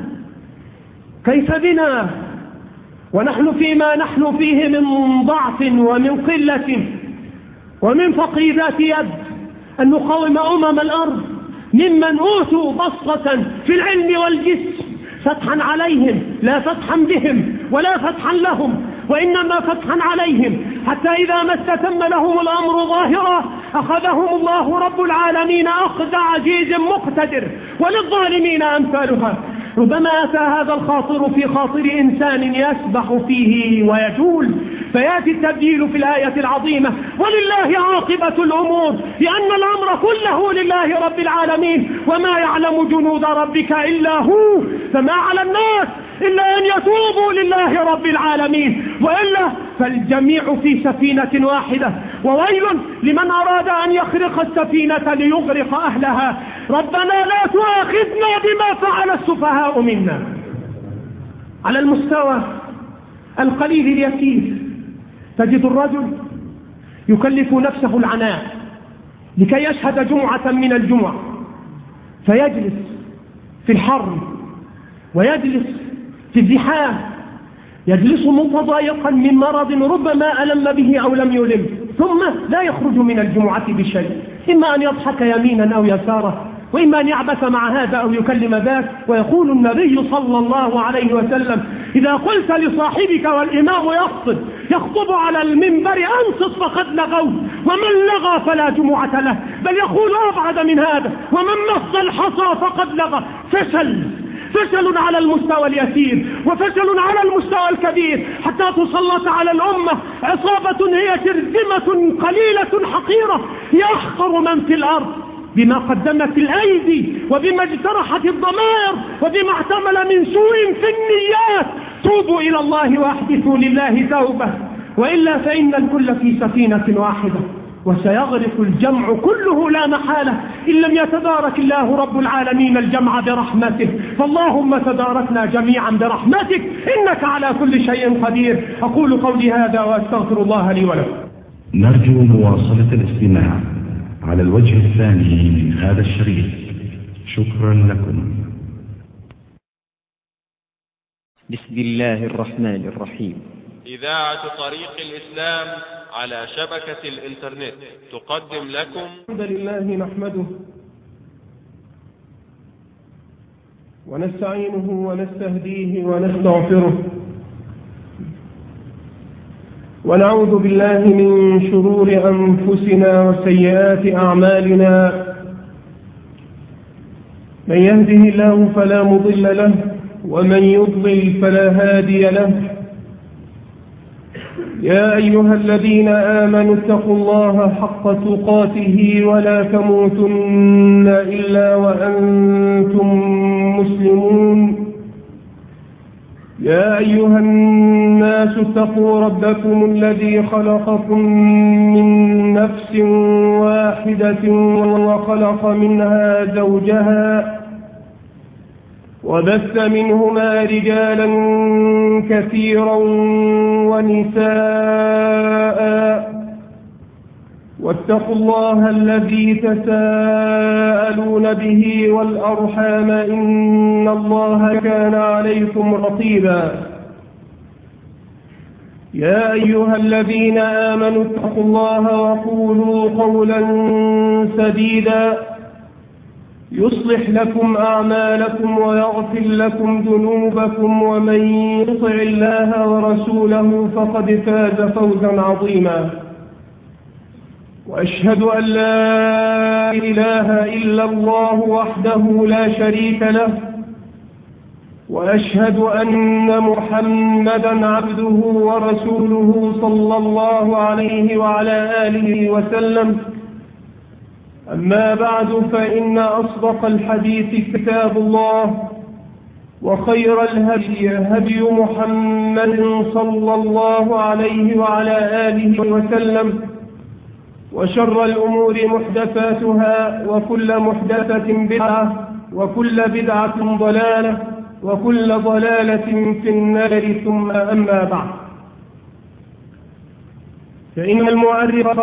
كيف بنا ونحن فيما نحن فيه من ضعف ومن قلة ومن فقر ذات يد أن نقاوم أمم الأرض ممن أوتوا بسطة في العلم والجسم فتحا عليهم لا فتحا بهم ولا فتحا لهم وإنما فتحا عليهم حتى إذا ما استتم لهم الأمر ظاهرا أخذهم الله رب العالمين أخذ عزيز مقتدر وللظالمين أمثالها. ربما أتى هذا الخاطر في خاطر إنسان يسبح فيه ويجول فيأتي التبديل في الآية العظيمة ولله عاقبة الأمور، لأن الأمر كله لله رب العالمين وما يعلم جنود ربك إلا هو. فما على الناس إلا أن يتوبوا لله رب العالمين، وإلا فالجميع في سفينة واحدة، وويل لمن أراد أن يخرق السفينة ليغرق أهلها. ربنا لا تؤاخذنا بما فعل السفهاء منا. على المستوى القليل اليسير تجد الرجل يكلف نفسه العناء لكي يشهد جمعة من الجمع، فيجلس في الحر ويجلس في الزحام، يجلس متضايقا من مرض ربما ألم به أو لم يلم، ثم لا يخرج من الجمعة بشيء، إما أن يضحك يمينا أو يسارا، وإما أن يعبث مع هذا أو يكلم ذاك. ويقول النبي صلى الله عليه وسلم: إذا قلت لصاحبك والإمام يخطب يخطب على المنبر أنصت فقد لغوت، ومن لغى فلا جمعة له. بل يقول أبعد من هذا: ومن مص الحصى فقد لغى. فشل فشل على المستوى اليسير وفشل على المستوى الكبير، حتى تسلط على الأمة عصابة هي شرذمة قليلة حقيرة يحقر من في الأرض بما قدمت الأيدي وبما اجترحت الضمائر وبما احتمل من سوء في النيات. توبوا إلى الله وأحدثوا لله توبة، وإلا فإن الكل في سفينة واحدة، وسيغرق الجمع كله لا محالة إن لم يتدارك الله رب العالمين الجمع برحمته. فاللهم تداركنا جميعا برحمتك إنك على كل شيء قدير. أقول قولي هذا وأستغفر الله لي ولكم. نرجو مواصلة الاستماع على الوجه الثاني من هذا الشريط. شكرا لكم. بسم الله الرحمن الرحيم. إذاعة طريق الإسلام على شبكة الإنترنت تقدم لكم. الحمد لله نحمده ونستعينه ونستهديه ونستغفره، ونعوذ بالله من شرور أنفسنا وسيئات أعمالنا. من يهده الله فلا مضل له، ومن يضلل فلا هادي له. يا أيها الذين آمنوا اتقوا الله حق تقاته ولا تموتن إلا وأنتم مسلمون. يا أيها الناس اتقوا ربكم الذي خلقكم من نفس واحدة وخلق منها زوجها وبث منهما رجالا كثيرا ونساء، واتقوا الله الذي تساءلون به والأرحام إن الله كان عليكم رقيبا. يا أيها الذين آمنوا اتقوا الله وقولوا قولا سديدا يصلح لكم أعمالكم ويغفر لكم ذنوبكم، ومن يطع الله ورسوله فقد فاز فوزا عظيما. وأشهد أن لا إله إلا الله وحده لا شريك له، وأشهد أن محمدا عبده ورسوله صلى الله عليه وعلى آله وسلم. أما بعد، فإن أصدق الحديث كتاب الله، وخير الهدي هدي محمد صلى الله عليه وعلى آله وسلم، وشر الأمور محدثاتها، وكل محدثة بدعة، وكل بدعة ضلالة، وكل ضلالة في النار. ثم أما بعد، فإن المؤرخ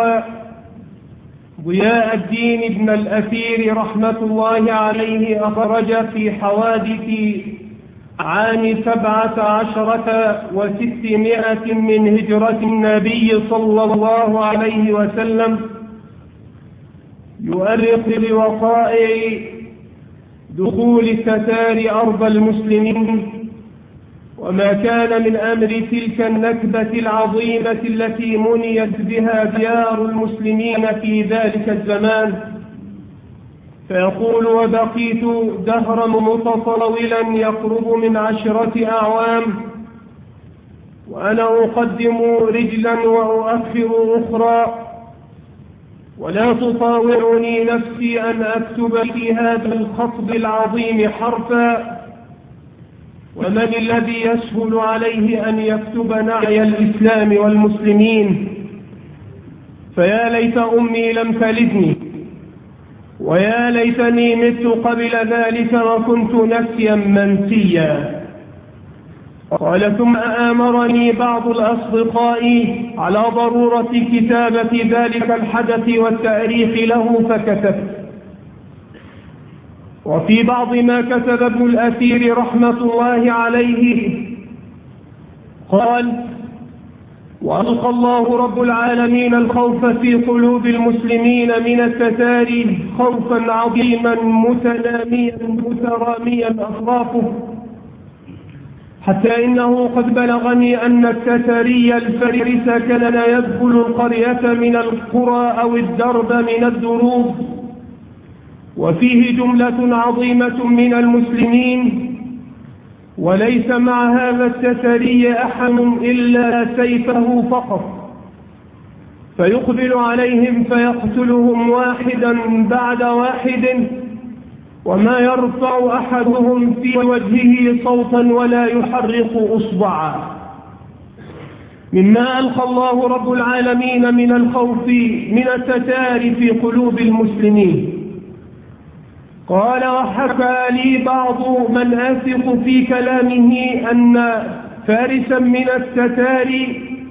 ضياء الدين ابن الأثير رحمة الله عليه أخرج في حوادث عام سبعة عشرة وستمائة من هجرة النبي صلى الله عليه وسلم، يؤرخ بوقائع دخول التتار أرض المسلمين، وما كان من أمر تلك النكبة العظيمة التي منيت بها ديار المسلمين في ذلك الزمان. فيقول: وبقيت دهرا متطاولا يقرب من عشرة أعوام، وأنا أقدم رجلا وأؤخر أخرى، ولا تطاوعني نفسي أن أكتب في هذا الخطب العظيم حرفا، ومن الذي يسهل عليه أن يكتب نعي الإسلام والمسلمين؟ فيا ليت أمي لم تلدني، ويا ليتني مت قبل ذلك وكنت نسيا منسيا. قال: ثم آمرني بعض الأصدقاء على ضرورة كتابة ذلك الحدث والتأريخ له، فكتبت. وفي بعض ما كتب ابن الأثير رحمة الله عليه قال: وألقى الله رب العالمين الخوف في قلوب المسلمين من التتار خوفا عظيما متناميا متراميا أطرافه، حتى إنه قد بلغني أن التتاري الفارس كان يدخل القرية من القرى أو الدرب من الدروب، وفيه جملة عظيمة من المسلمين، وليس مع هذا التتاري أحد إلا سيفه فقط، فيقبل عليهم فيقتلهم واحدا بعد واحد، وما يرفع أحدهم في وجهه صوتا ولا يحرك أصبعا، مما ألقى الله رب العالمين من الخوف من التتار في قلوب المسلمين. قال: وحكى لي بعض من أثق في كلامه أن فارسا من التتار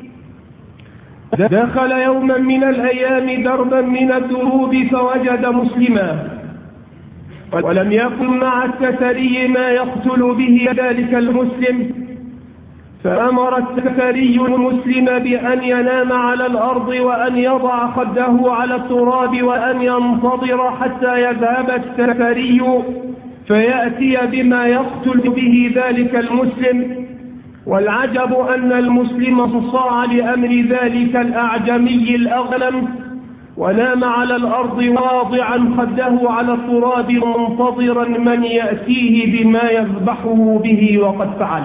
دخل يوما من الأيام دربا من الدروب فوجد مسلما، ولم يكن مع التتري ما يقتل به ذلك المسلم، فأمر التتري المسلم بأن ينام على الأرض وأن يضع خده على التراب وأن ينتظر حتى يذهب التتري فيأتي بما يقتل به ذلك المسلم. والعجب أن المسلم صاع لأمر ذلك الأعجمي الأغلم، ونام على الأرض واضعا خده على التراب منتظرا من يأتيه بما يذبحه به، وقد فعل.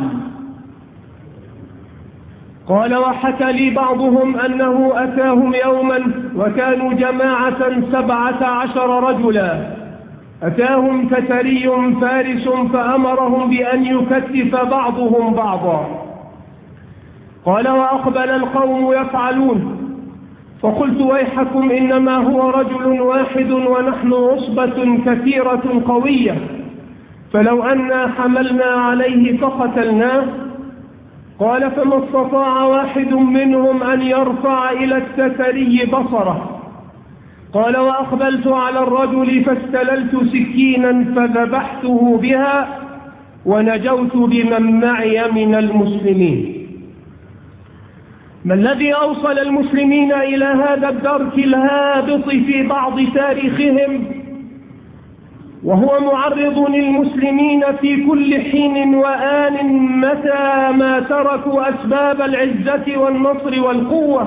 قال: وحكى لي بعضهم أنه أتاهم يوما وكانوا جماعة سبعة عشر رجلا، أتاهم تتري فارس فأمرهم بأن يكتف بعضهم بعضا. قال: وأقبل القوم يفعلون، فقلت: ويحكم، إنما هو رجل واحد ونحن عصبة كثيرة قوية، فلو أنا حملنا عليه فقتلناه. قال: فما استطاع واحد منهم أن يرفع إلى التتري بصره. قال: وأقبلت على الرجل فاستللت سكينا فذبحته بها، ونجوت بمن معي من المسلمين. ما الذي أوصل المسلمين إلى هذا الدرك الهابط في بعض تاريخهم، وهو معرض للمسلمين في كل حين وآن متى ما تركوا أسباب العزة والنصر والقوة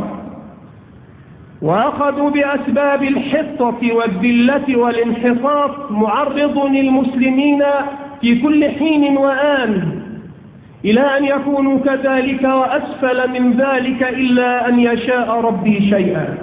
وأخذوا بأسباب الحطة والذلة والانحطاط، معرض للمسلمين في كل حين وآن إلى أن يكونوا كذلك وأسفل من ذلك، إلا أن يشاء ربي شيئا.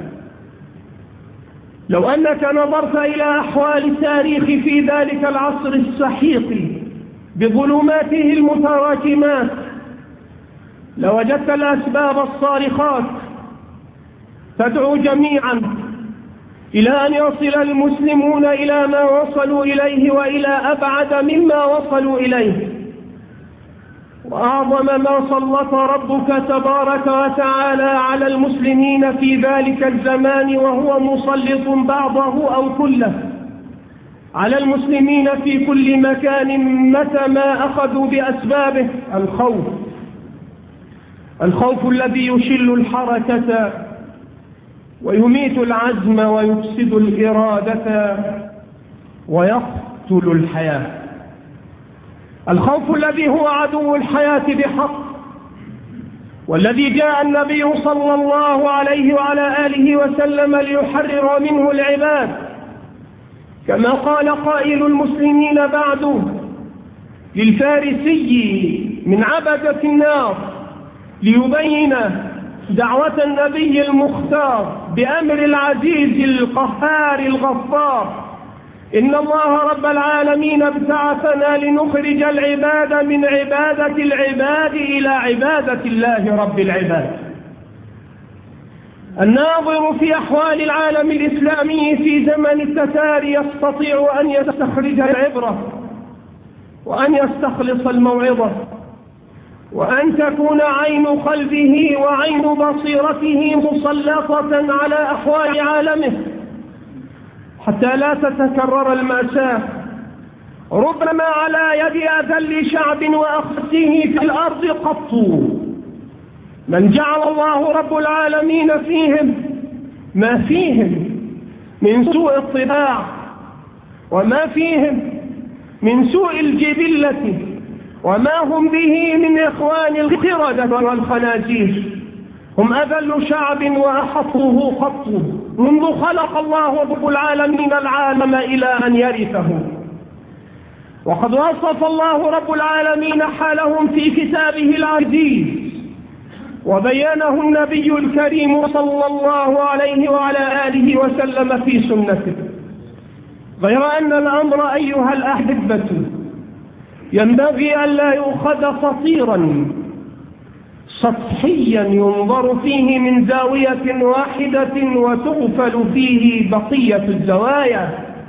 لو أنك نظرت إلى أحوال التاريخ في ذلك العصر السحيق بظلماته المتراكمات، لوجدت الأسباب الصارخات تدعو جميعا إلى أن يصل المسلمون إلى ما وصلوا إليه وإلى أبعد مما وصلوا إليه. وأعظم ما سلط ربك تبارك وتعالى على المسلمين في ذلك الزمان، وهو مسلط بعضه أو كله على المسلمين في كل مكان متى ما أخذوا بأسبابه، الخوف. الخوف الذي يشل الحركة ويميت العزم ويفسد الإرادة ويقتل الحياة. الخوف الذي هو عدو الحياة بحق، والذي جاء النبي صلى الله عليه وعلى آله وسلم ليحرر منه العباد، كما قال قائل المسلمين بعد للفارسي من عبدة النار ليبين دعوة النبي المختار بأمر العزيز القهار الغفار، إن الله رب العالمين ابتعثنا لنخرج العباد من عبادة العباد إلى عبادة الله رب العباد. الناظر في أحوال العالم الإسلامي في زمن التتار يستطيع أن يستخرج العبرة وأن يستخلص الموعظة، وأن تكون عين قلبه وعين بصيرته مسلطة على أحوال عالمه حتى لا تتكرر المأساة ربما على يد أذل شعب وأخسه في الأرض قط، من جعل الله رب العالمين فيهم ما فيهم من سوء الطباع وما فيهم من سوء الجبلة وما هم به من إخوان القردة والخنازير. هم أذل شعب وأحطه قط منذ خلق الله رب العالمين العالم إلى أن يرثه، وقد وصف الله رب العالمين حالهم في كتابه العزيز وبيانه النبي الكريم صلى الله عليه وعلى آله وسلم في سنته. غير أن الأمر أيها الأحبة ينبغي ألا يؤخذ فطيرا سطحيا ينظر فيه من زاوية واحدة وتغفل فيه بقية الزوايا،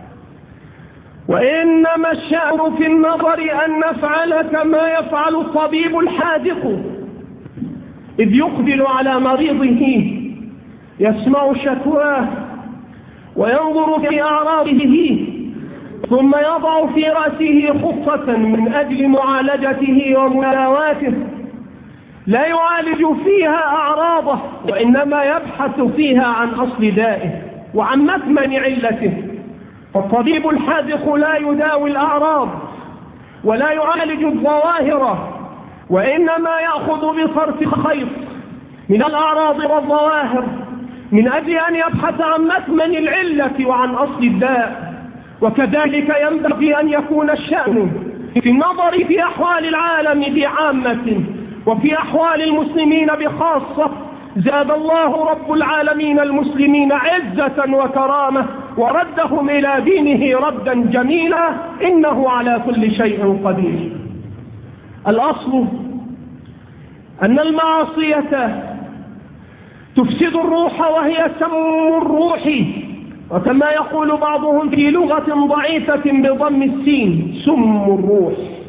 وإنما الشأن في النظر أن نفعل كما يفعل الطبيب الحاذق إذ يقبل على مريضه يسمع شكواه وينظر في أعراضه ثم يضع في رأسه خطة من أجل معالجته ومداواته، لا يعالج فيها أعراضه وإنما يبحث فيها عن أصل دائه وعن مكمن علته. والطبيب الحاذق لا يداوي الأعراض ولا يعالج الظواهر، وإنما يأخذ بطرف خيط من الأعراض والظواهر من أجل أن يبحث عن مكمن العلة وعن أصل الداء. وكذلك ينبغي أن يكون الشأن في النظر في أحوال العالم بعامة وفي أحوال المسلمين بخاصة. زاد الله رب العالمين المسلمين عزة وكرامة وردهم إلى دينه ردا جميلا، إنه على كل شيء قدير. الأصل أن المعصية تفسد الروح وهي سم الروح، وكما يقول بعضهم في لغة ضعيفة بضم السين سم الروح.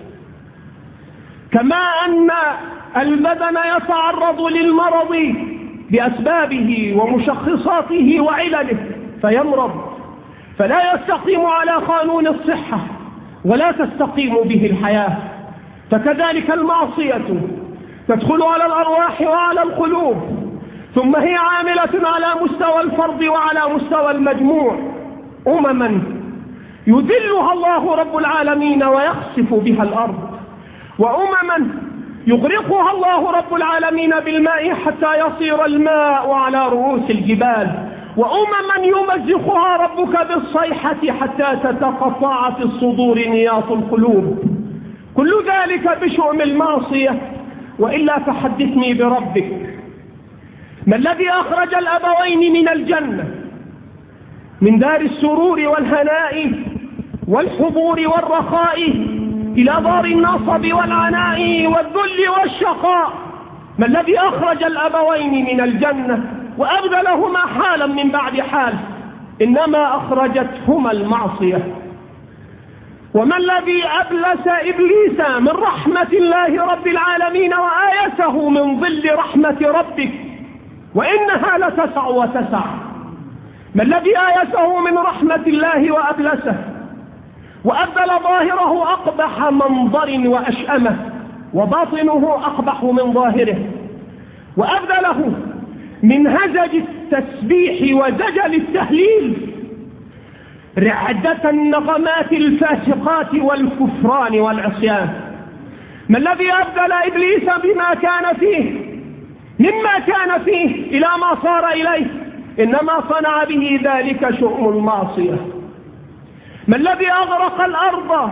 كما أن البدن يتعرض للمرض بأسبابه ومشخصاته وعلله فيمرض فلا يستقيم على قانون الصحة ولا تستقيم به الحياة، فكذلك المعصية تدخل على الأرواح وعلى القلوب، ثم هي عاملة على مستوى الفرد وعلى مستوى المجموع. أمما يذلها الله رب العالمين ويخسف بها الأرض، وأمما يغرقها الله رب العالمين بالماء حتى يصير الماء على رؤوس الجبال، وأمما يمزقها ربك بالصيحة حتى تتقطع في الصدور نياط القلوب. كل ذلك بشؤم المعصية. وإلا فحدثني بربك، ما الذي أخرج الأبوين من الجنة من دار السرور والهناء والحبور والرخاء إلى دار النصب والعناء والذل والشقاء؟ ما الذي أخرج الأبوين من الجنة وأبدلهما حالا من بعد حال؟ إنما أخرجتهما المعصية. وما الذي أبلس إبليس من رحمة الله رب العالمين وآيته من ظل رحمة ربك وإنها لتسع وتسع؟ ما الذي آيته من رحمة الله وأبلسه وأبدل ظاهره أقبح منظر وأشأمه وباطنه أقبح من ظاهره، وأبدله من هزج التسبيح وزجل التهليل رعدة النغمات الفاسقات والكفران والعصيان؟ ما الذي أبدل إبليس بما كان فيه مما كان فيه إلى ما صار إليه؟ إنما صنع به ذلك شؤم المعصية. ما الذي أغرق الأرض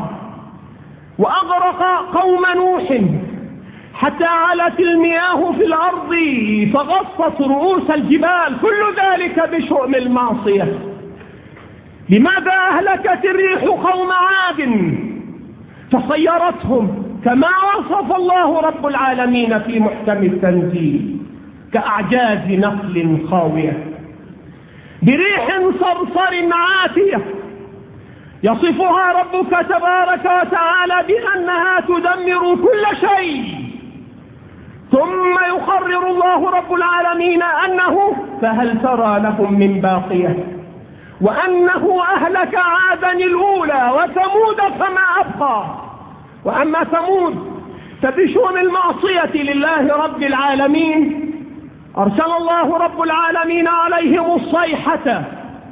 وأغرق قوم نوح حتى علت المياه في الأرض فغطت رؤوس الجبال؟ كل ذلك بشؤم المعصية. لماذا أهلكت الريح قوم عاد فصيرتهم كما وصف الله رب العالمين في محكم التنزيل كأعجاز نخل خاوية بريح صرصر عاتية يصفها ربك تبارك وتعالى بأنها تدمر كل شيء، ثم يقرر الله رب العالمين أنه فهل ترى لهم من باقية، وأنه أهلك عادا الأولى وثمود فما أبقى. وأما ثمود فبشؤم المعصية لله رب العالمين أرسل الله رب العالمين عليهم الصيحة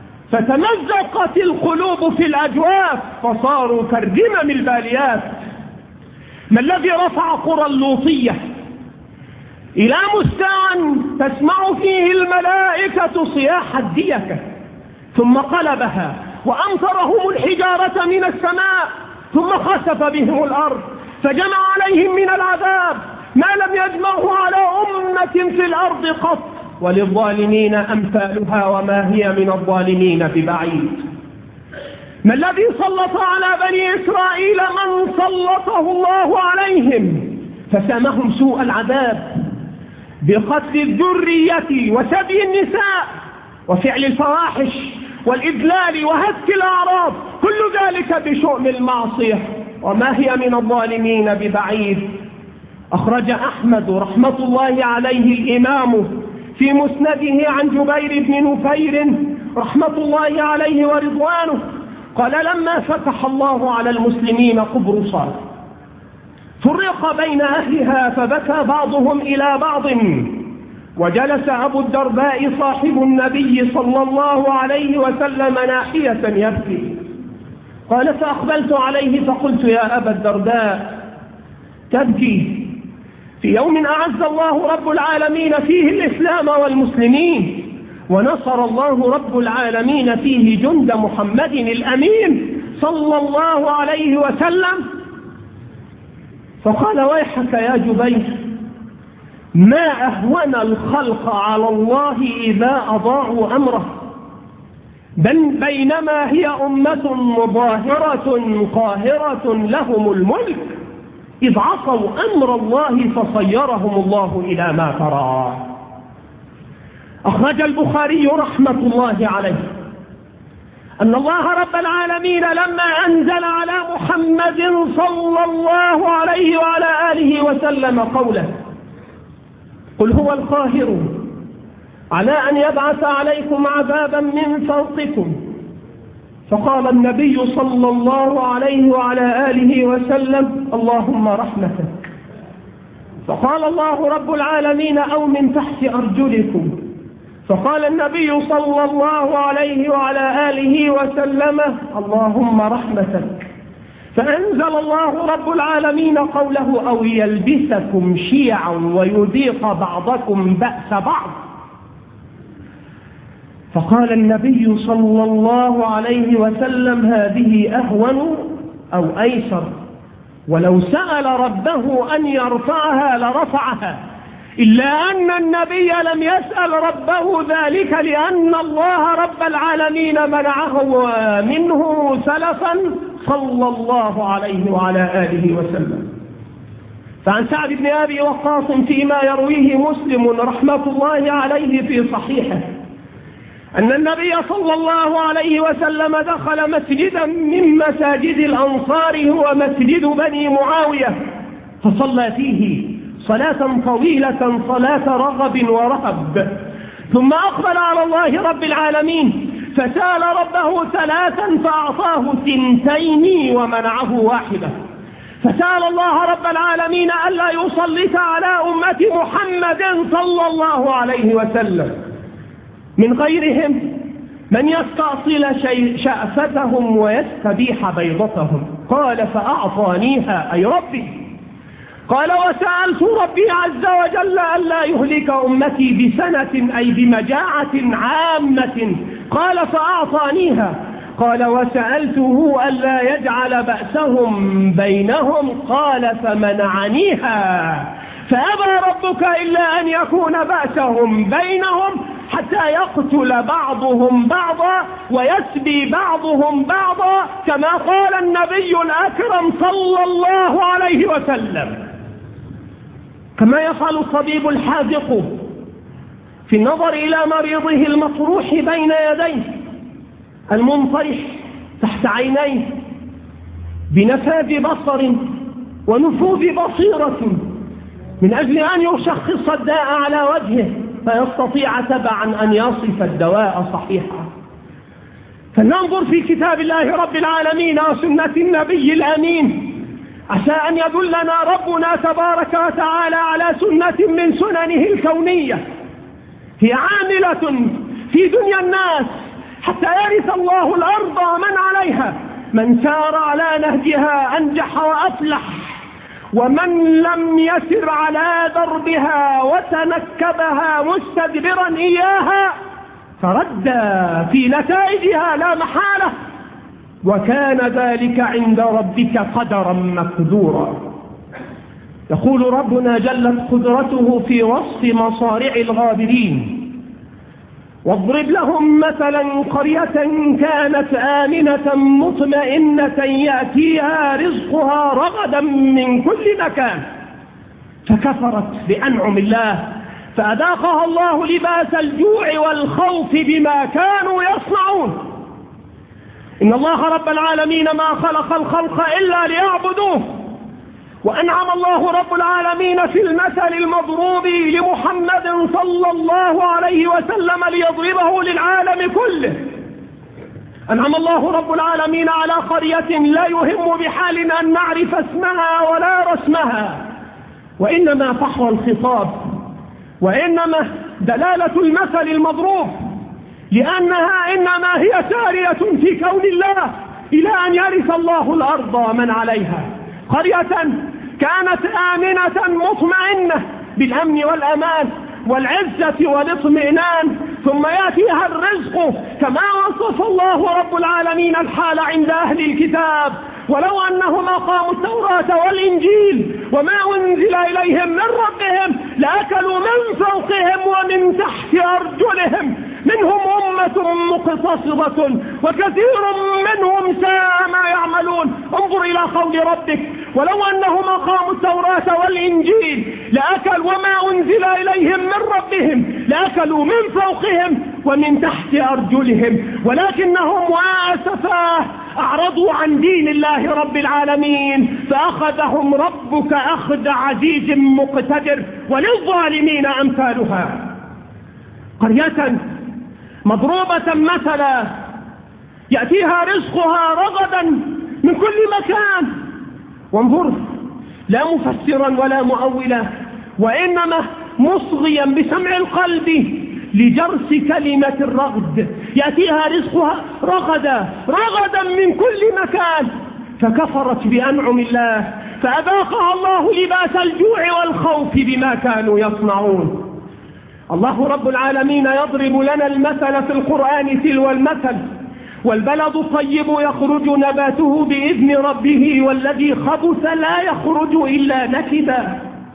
فتمزقت القلوب في الأجواف فصاروا كالرمم الباليات. ما الذي رفع قرى اللوطية إلى مستوى تسمع فيه الملائكة صياح الديكة، ثم قلبها وأمطرهم الحجارة من السماء، ثم خسف بهم الأرض فجمع عليهم من العذاب ما لم يجمعه على أمة في الأرض قط، وللظالمين أمثالها وما هي من الظالمين ببعيد. ما الذي سلط على بني إسرائيل من سلطه الله عليهم فسامهم سوء العذاب بقتل الذرية وسبي النساء وفعل الفواحش والإذلال وهتك الأعراض، كل ذلك بشؤم المعصية وما هي من الظالمين ببعيد. أخرج أحمد رحمة الله عليه الإمام في مسنده عن جبير بن نفير رحمة الله عليه ورضوانه قال لما فتح الله على المسلمين قبرص فرق بين أهلها فبكى بعضهم إلى بعض، وجلس أبو الدرداء صاحب النبي صلى الله عليه وسلم ناحية يبكي. قال فأقبلت عليه فقلت يا أبا الدرداء تبكي في يوم أعز الله رب العالمين فيه الإسلام والمسلمين، ونصر الله رب العالمين فيه جند محمد الأمين صلى الله عليه وسلم. فقال ويحك يا جبير ما أهون الخلق على الله إذا أضاعوا أمره، بل بينما هي أمة مظاهرة قاهرة لهم الملك إذ عصوا أمر الله فصيرهم الله إلى ما ترى. أخرج البخاري رحمة الله عليه أن الله رب العالمين لما أنزل على محمد صلى الله عليه وعلى آله وسلم قوله قل هو القاهر على أن يبعث عليكم عذابا من فوقكم، فقال النبي صلى الله عليه وعلى آله وسلم اللهم رحمتك، فقال الله رب العالمين أو من تحت أرجلكم، فقال النبي صلى الله عليه وعلى آله وسلم اللهم رحمتك، فأنزل الله رب العالمين قوله أو يلبسكم شيعا ويذيق بعضكم بأس بعض، فقال النبي صلى الله عليه وسلم هذه أهون أو أيسر، ولو سأل ربه أن يرفعها لرفعها، إلا أن النبي لم يسأل ربه ذلك لأن الله رب العالمين منعه منه سلفا صلى الله عليه وعلى آله وسلم. فعن سعد بن أبي وقاص فيما يرويه مسلم رحمة الله عليه في صحيحه أن النبي صلى الله عليه وسلم دخل مسجدا من مساجد الأنصار هو مسجد بني معاوية، فصلى فيه صلاة طويلة صلاة رغب ورهب، ثم أقبل على الله رب العالمين فسأل ربه ثلاثا فأعطاه ثنتين ومنعه واحدة، فسأل الله رب العالمين ألا يسلط على أمة محمد صلى الله عليه وسلم من غيرهم من يستأصل شأفتهم ويستبيح بيضتهم. قال فأعطانيها أي ربي. قال وسألت ربي عز وجل ألا يهلك أمتي بسنة أي بمجاعة عامة، قال فأعطانيها. قال وسألته ألا يجعل بأسهم بينهم، قال فمنعنيها. فأبى ربك إلا أن يكون بأسهم بينهم حتى يقتل بعضهم بعضا ويسبي بعضهم بعضا، كما قال النبي الأكرم صلى الله عليه وسلم. كما يفعل الطبيب الحاذق في النظر إلى مريضه المطروح بين يديه، المنطرح تحت عينيه بنفاذ بصر ونفوذ بصيرة، من أجل أن يشخص الداء على وجهه فيستطيع تبعا أن يصف الدواء صحيحا. فلننظر في كتاب الله رب العالمين وسنة النبي الأمين، عسى أن يدلنا ربنا تبارك وتعالى على سنة من سننه الكونية هي عاملة في دنيا الناس حتى يرث الله الأرض ومن عليها، من سار على نهجها أنجح وأفلح، ومن لم يسر على دربها وتنكبها مستدبرا إياها فردى في نتائجها لا محالة، وكان ذلك عند ربك قدرا مقدورا. يقول ربنا جلت قدرته في وصف مصارع الغابرين: واضرب لهم مثلا قرية كانت آمنة مطمئنة يأتيها رزقها رغدا من كل مكان فكفرت بأنعم الله فأذاقها الله لباس الجوع والخوف بما كانوا يصنعون. إن الله رب العالمين ما خلق الخلق إلا ليعبدوه، وأنعم الله رب العالمين في المثل المضروب لمحمد صلى الله عليه وسلم ليضربه للعالم كله. أنعم الله رب العالمين على قرية لا يهم بحال أن نعرف اسمها ولا رسمها، وإنما فحوى الخطاب وإنما دلالة المثل المضروب، لأنها إنما هي سارية في كون الله إلى أن يرث الله الأرض ومن عليها. قرية كانت آمنة مطمئنة بالأمن والأمان والعزة والاطمئنان، ثم يأتيها الرزق كما وصف الله رب العالمين الحال عند أهل الكتاب: ولو أنهم أقاموا التوراة والإنجيل وما أنزل إليهم من ربهم لأكلوا من فوقهم ومن تحت أرجلهم، منهم أمة مقتصدة وكثير منهم ساء ما يعملون. انظر إلى قول ربك: ولو أنهم أقاموا التوراة والإنجيل لأكل وما أنزل إليهم من ربهم لأكلوا من فوقهم ومن تحت أرجلهم، ولكنهم وآسفاه أعرضوا عن دين الله رب العالمين فأخذهم ربك أخذ عزيز مقتدر، وللظالمين أمثالها. قرية مضروبة مثلا يأتيها رزقها رغدا من كل مكان. وانظر، لا مفسرا ولا مؤولا، وإنما مصغيا بسمع القلب لجرس كلمة الرغد. يأتيها رزقها رغدا رغدا من كل مكان فكفرت بأنعم الله فأذاقها الله لباس الجوع والخوف بما كانوا يصنعون. الله رب العالمين يضرب لنا المثل في القرآن تلو المثل: والبلد الطيب يخرج نباته بإذن ربه والذي خبث لا يخرج إلا نكدا.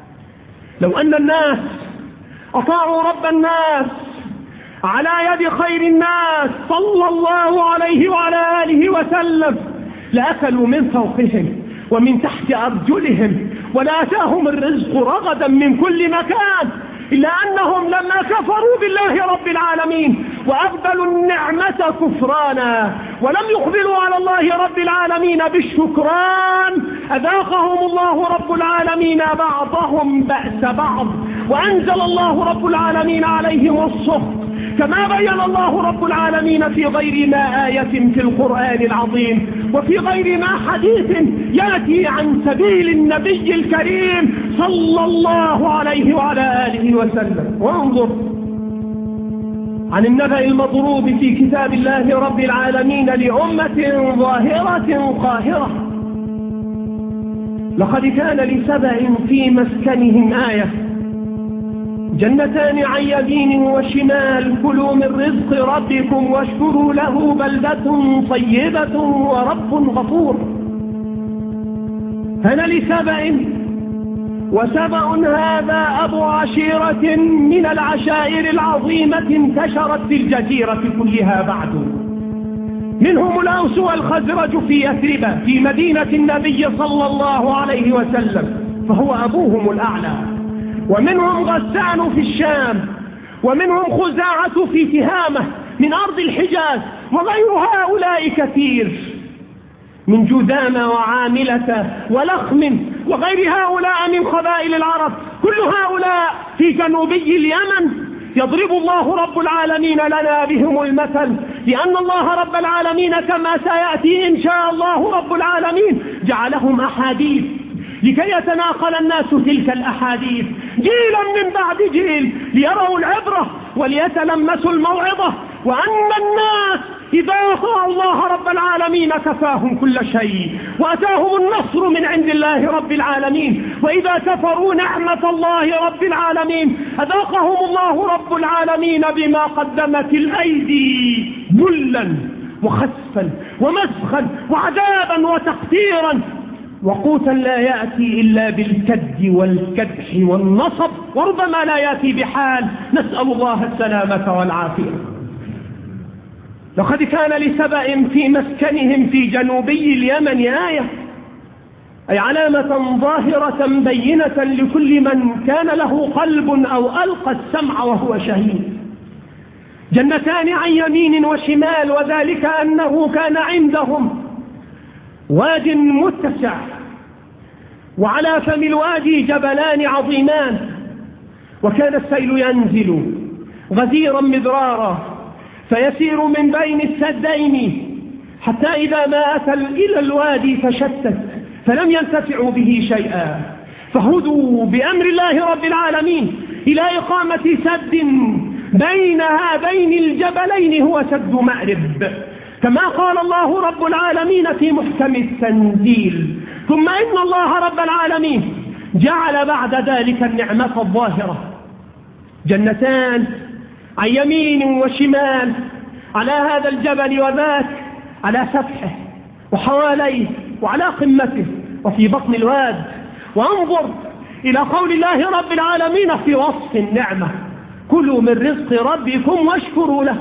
لو أن الناس أطاعوا رب الناس على يد خير الناس صلى الله عليه وعلى آله وسلم لأكلوا من فوقهم ومن تحت أرجلهم ولآتاهم الرزق رغدا من كل مكان، إلا أنهم لما كفروا بالله رب العالمين وأبدلوا النعمة كفرانا ولم يقبلوا على الله رب العالمين بالشكران أذاقهم الله رب العالمين بعضهم بأس بعض، وأنزل الله رب العالمين عليهم السخط، كما بين الله رب العالمين في غير ما آية في القرآن العظيم وفي غير ما حديث يأتي عن سبيل النبي الكريم صلى الله عليه وعلى آله وسلم. وانظر عن النبأ المضروب في كتاب الله رب العالمين لأمة ظاهرة قاهرة: لقد كان لسبأ في مسكنهم آية، جنتان عن يمين وشمال، كلوا من رزق ربكم واشكروا له بلدة طيبة ورب غفور. كان لسبأ وسبأ هذا أبو عشيرة من العشائر العظيمة انتشرت في الجزيرة كلها بعد. منهم الأوس والخزرج في يثرب في مدينة النبي صلى الله عليه وسلم، فهو أبوهم الأعلى. ومنهم غسان في الشام، ومنهم خزاعة في تهامة من أرض الحجاز، وغير هؤلاء كثير من جذام وعاملة ولخم وغير هؤلاء من قبائل العرب. كل هؤلاء في جنوبي اليمن يضرب الله رب العالمين لنا بهم المثل، لأن الله رب العالمين كما سيأتي إن شاء الله رب العالمين جعلهم أحاديث لكي يتناقل الناس تلك الأحاديث جيلا من بعد جيل ليروا العبرة وليتلمسوا الموعظة، وأن الناس إذا أطاعوا الله رب العالمين كفاهم كل شيء وأتاهم النصر من عند الله رب العالمين، وإذا كفروا نعمة الله رب العالمين أذاقهم الله رب العالمين بما قدمت الأيدي ذلا وخسفا ومسخا وعذابا وتقتيرا، وقوتا لا يأتي إلا بالكد والكدح والنصب، وربما لا يأتي بحال، نسأل الله السلامة والعافية. لقد كان لسبأ في مسكنهم في جنوبي اليمن آية، أي علامة ظاهرة بينة لكل من كان له قلب أو ألقى السمع وهو شهيد. جنتان عن يمين وشمال، وذلك أنه كان عندهم واد متسع، وعلى فم الوادي جبلان عظيمان، وكان السيل ينزل غزيرا مدرارا فيسير من بين السدين حتى إذا ما أتى إلى الوادي فشتت فلم ينتفعوا به شيئا، فهدوا بأمر الله رب العالمين إلى إقامة سد بين هذين الجبلين هو سد مأرب، كما قال الله رب العالمين في محكم التنزيل. ثم إن الله رب العالمين جعل بعد ذلك النعمة الظاهرة، جنتان عن يمين وشمال على هذا الجبل وذاك، على سفحه وحواليه وعلى قمته وفي بطن الواد. وانظر إلى قول الله رب العالمين في وصف النعمة: كلوا من رزق ربكم واشكروا له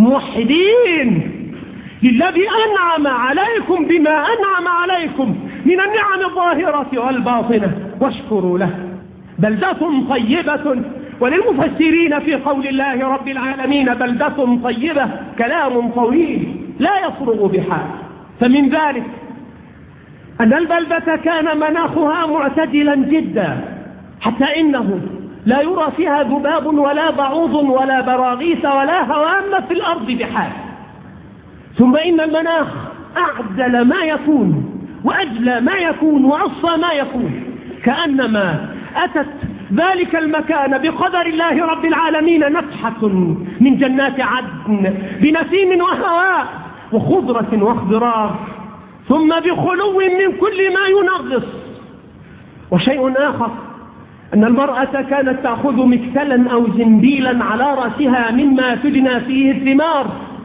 موحدين للذي أنعم عليكم بما أنعم عليكم من النعم الظاهرة والباطنة واشكروا له بلدة طيبة. وللمفسرين في قول الله رب العالمين بلدة طيبة كلام طويل لا يفرغ بحال، فمن ذلك أن البلدة كان مناخها معتدلا جدا، حتى إنه لا يرى فيها ذباب ولا بعوض ولا براغيث ولا هوام في الأرض بحال. ثم إن المناخ أعدل ما يكون وأجلى ما يكون وأصفى ما يكون، كأنما أتت ذلك المكان بقدر الله رب العالمين نفحة من جنات عدن بنسيم وهواء وخضرة واخضرار، ثم بخلو من كل ما ينغص. وشيء آخر أن المرأة كانت تأخذ مكتلا أو زنبيلا على رأسها مما تجنى فيه الثمار،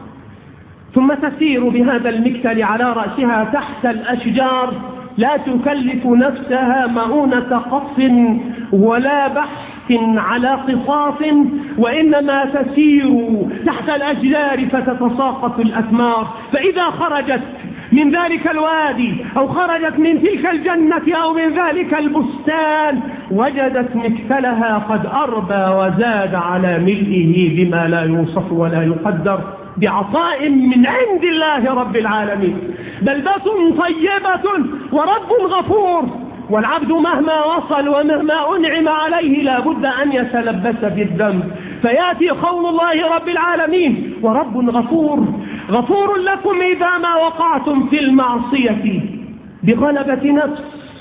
ثم تسير بهذا المكتل على رأسها تحت الأشجار، لا تكلف نفسها مؤونة قص ولا بحث على قصاص، وإنما تسير تحت الأشجار فتتساقط الأثمار. فإذا خرجت من ذلك الوادي أو خرجت من تلك الجنة أو من ذلك البستان وجدت مكتلها قد أربى وزاد على ملئه بما لا يوصف ولا يقدر، بعطاء من عند الله رب العالمين. بلدة طيبة ورب غفور، والعبد مهما وصل ومهما أنعم عليه لا بد أن يتلبس بالذنب، فيأتي قول الله رب العالمين ورب غفور، غفور لكم إذا ما وقعتم في المعصية بغلبة نفس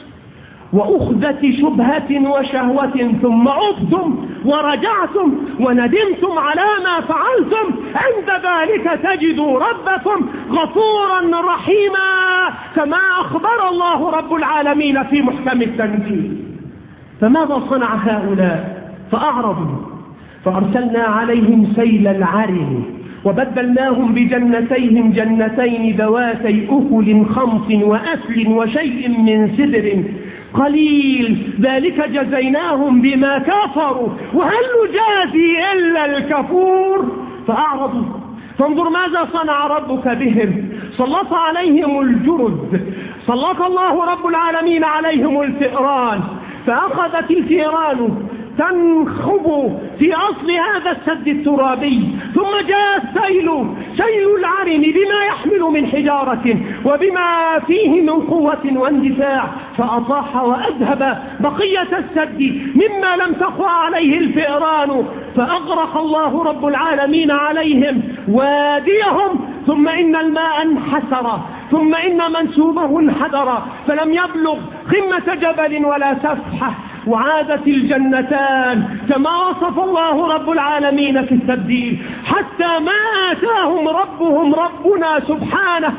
وأخذة شبهة وشهوة ثم عبتم ورجعتم وندمتم على ما فعلتم، عند ذلك تجدوا ربكم غفورا رحيما، كما أخبر الله رب العالمين في محكم التنزيل. فماذا صنع هؤلاء؟ فأعرضوا فأرسلنا عليهم سيل العرم وبدلناهم بجنتيهم جنتين ذواتي أكل خمط وأثل وشيء من سدر قليل ذلك جزيناهم بما كفروا وهل نجازي إلا الكفور فأعرضوا فانظر ماذا صنع ربك بهم سلط عليهم الجرد سلط الله رب العالمين عليهم الفئران فأخذت الفئران تنخب في أصل هذا السد الترابي ثم جاء السيل سيل العرم بما يحمل من حجارة وبما فيه من قوة واندفاع فأطاح وأذهب بقية السد مما لم تقوى عليه الفئران فأغرق الله رب العالمين عليهم واديهم ثم إن الماء انحسر ثم إن منسوبه انحدر فلم يبلغ قمة جبل ولا سفحة وعادت الجنتان كما وصف الله رب العالمين في التبديل حتى ما آتاهم ربهم ربنا سبحانه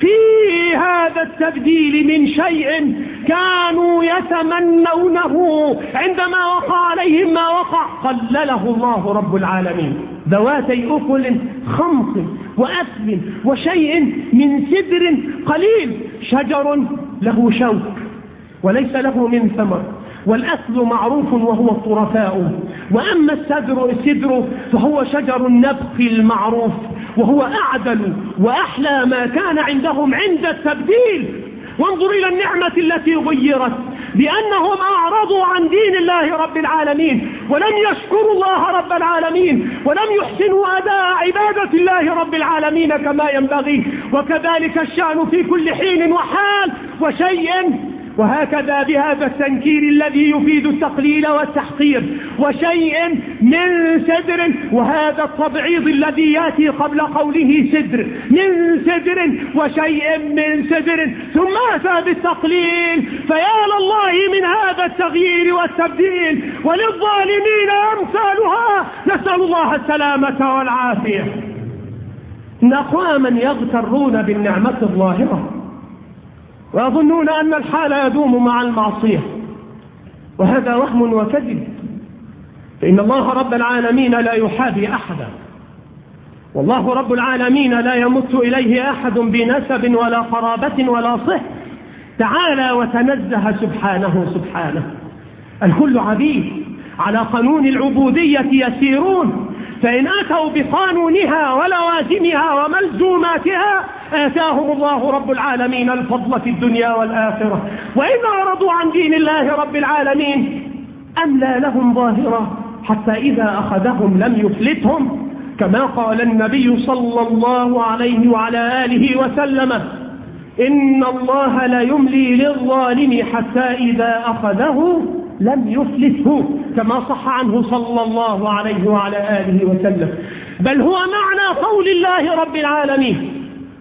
في هذا التبديل من شيء كانوا يتمنونه عندما وقع عليهم ما وقع قلله الله رب العالمين ذواتي أكل خمط وأثل وشيء من سدر قليل شجر له شوك وليس له من ثمر والأثل معروف وهو الطرفاء وأما السدر, السدر فهو شجر النبق المعروف وهو أعدل وأحلى ما كان عندهم عند التبديل وانظر إلى النعمة التي غيرت بأنهم أعرضوا عن دين الله رب العالمين ولم يشكروا الله رب العالمين ولم يحسنوا أداء عبادة الله رب العالمين كما ينبغي وكذلك الشأن في كل حين وحال وشيء وهكذا بهذا التنكير الذي يفيد التقليل والتحقير وشيء من سدر وهذا التبعيض الذي يأتي قبل قوله سدر من سدر وشيء من سدر ثم أتى بالتقليل فيا لله من هذا التغيير والتبديل وللظالمين أمثالها نسأل الله السلامة والعافية إن أقواما يغترون بالنعمة الظاهرة ويظنون أن الحال يدوم مع المعصية وهذا وهم وكذب فإن الله رب العالمين لا يحابي أحدا والله رب العالمين لا يمت إليه أحد بنسب ولا قرابة ولا صهر تعالى وتنزه سبحانه سبحانه الكل عبيد على قانون العبودية يسيرون فإن أتوا بقانونها ولوازمها وملزوماتها آتاهم الله رب العالمين الفضل في الدنيا والآخرة وإن أعرضوا عن دين الله رب العالمين أملى لهم ظاهرة حتى إذا أخذهم لم يفلتهم كما قال النبي صلى الله عليه وعلى آله وسلم إن الله لا يملي للظالم حتى إذا أخذه لم يفلته كما صح عنه صلى الله عليه وعلى آله وسلم بل هو معنى قول الله رب العالمين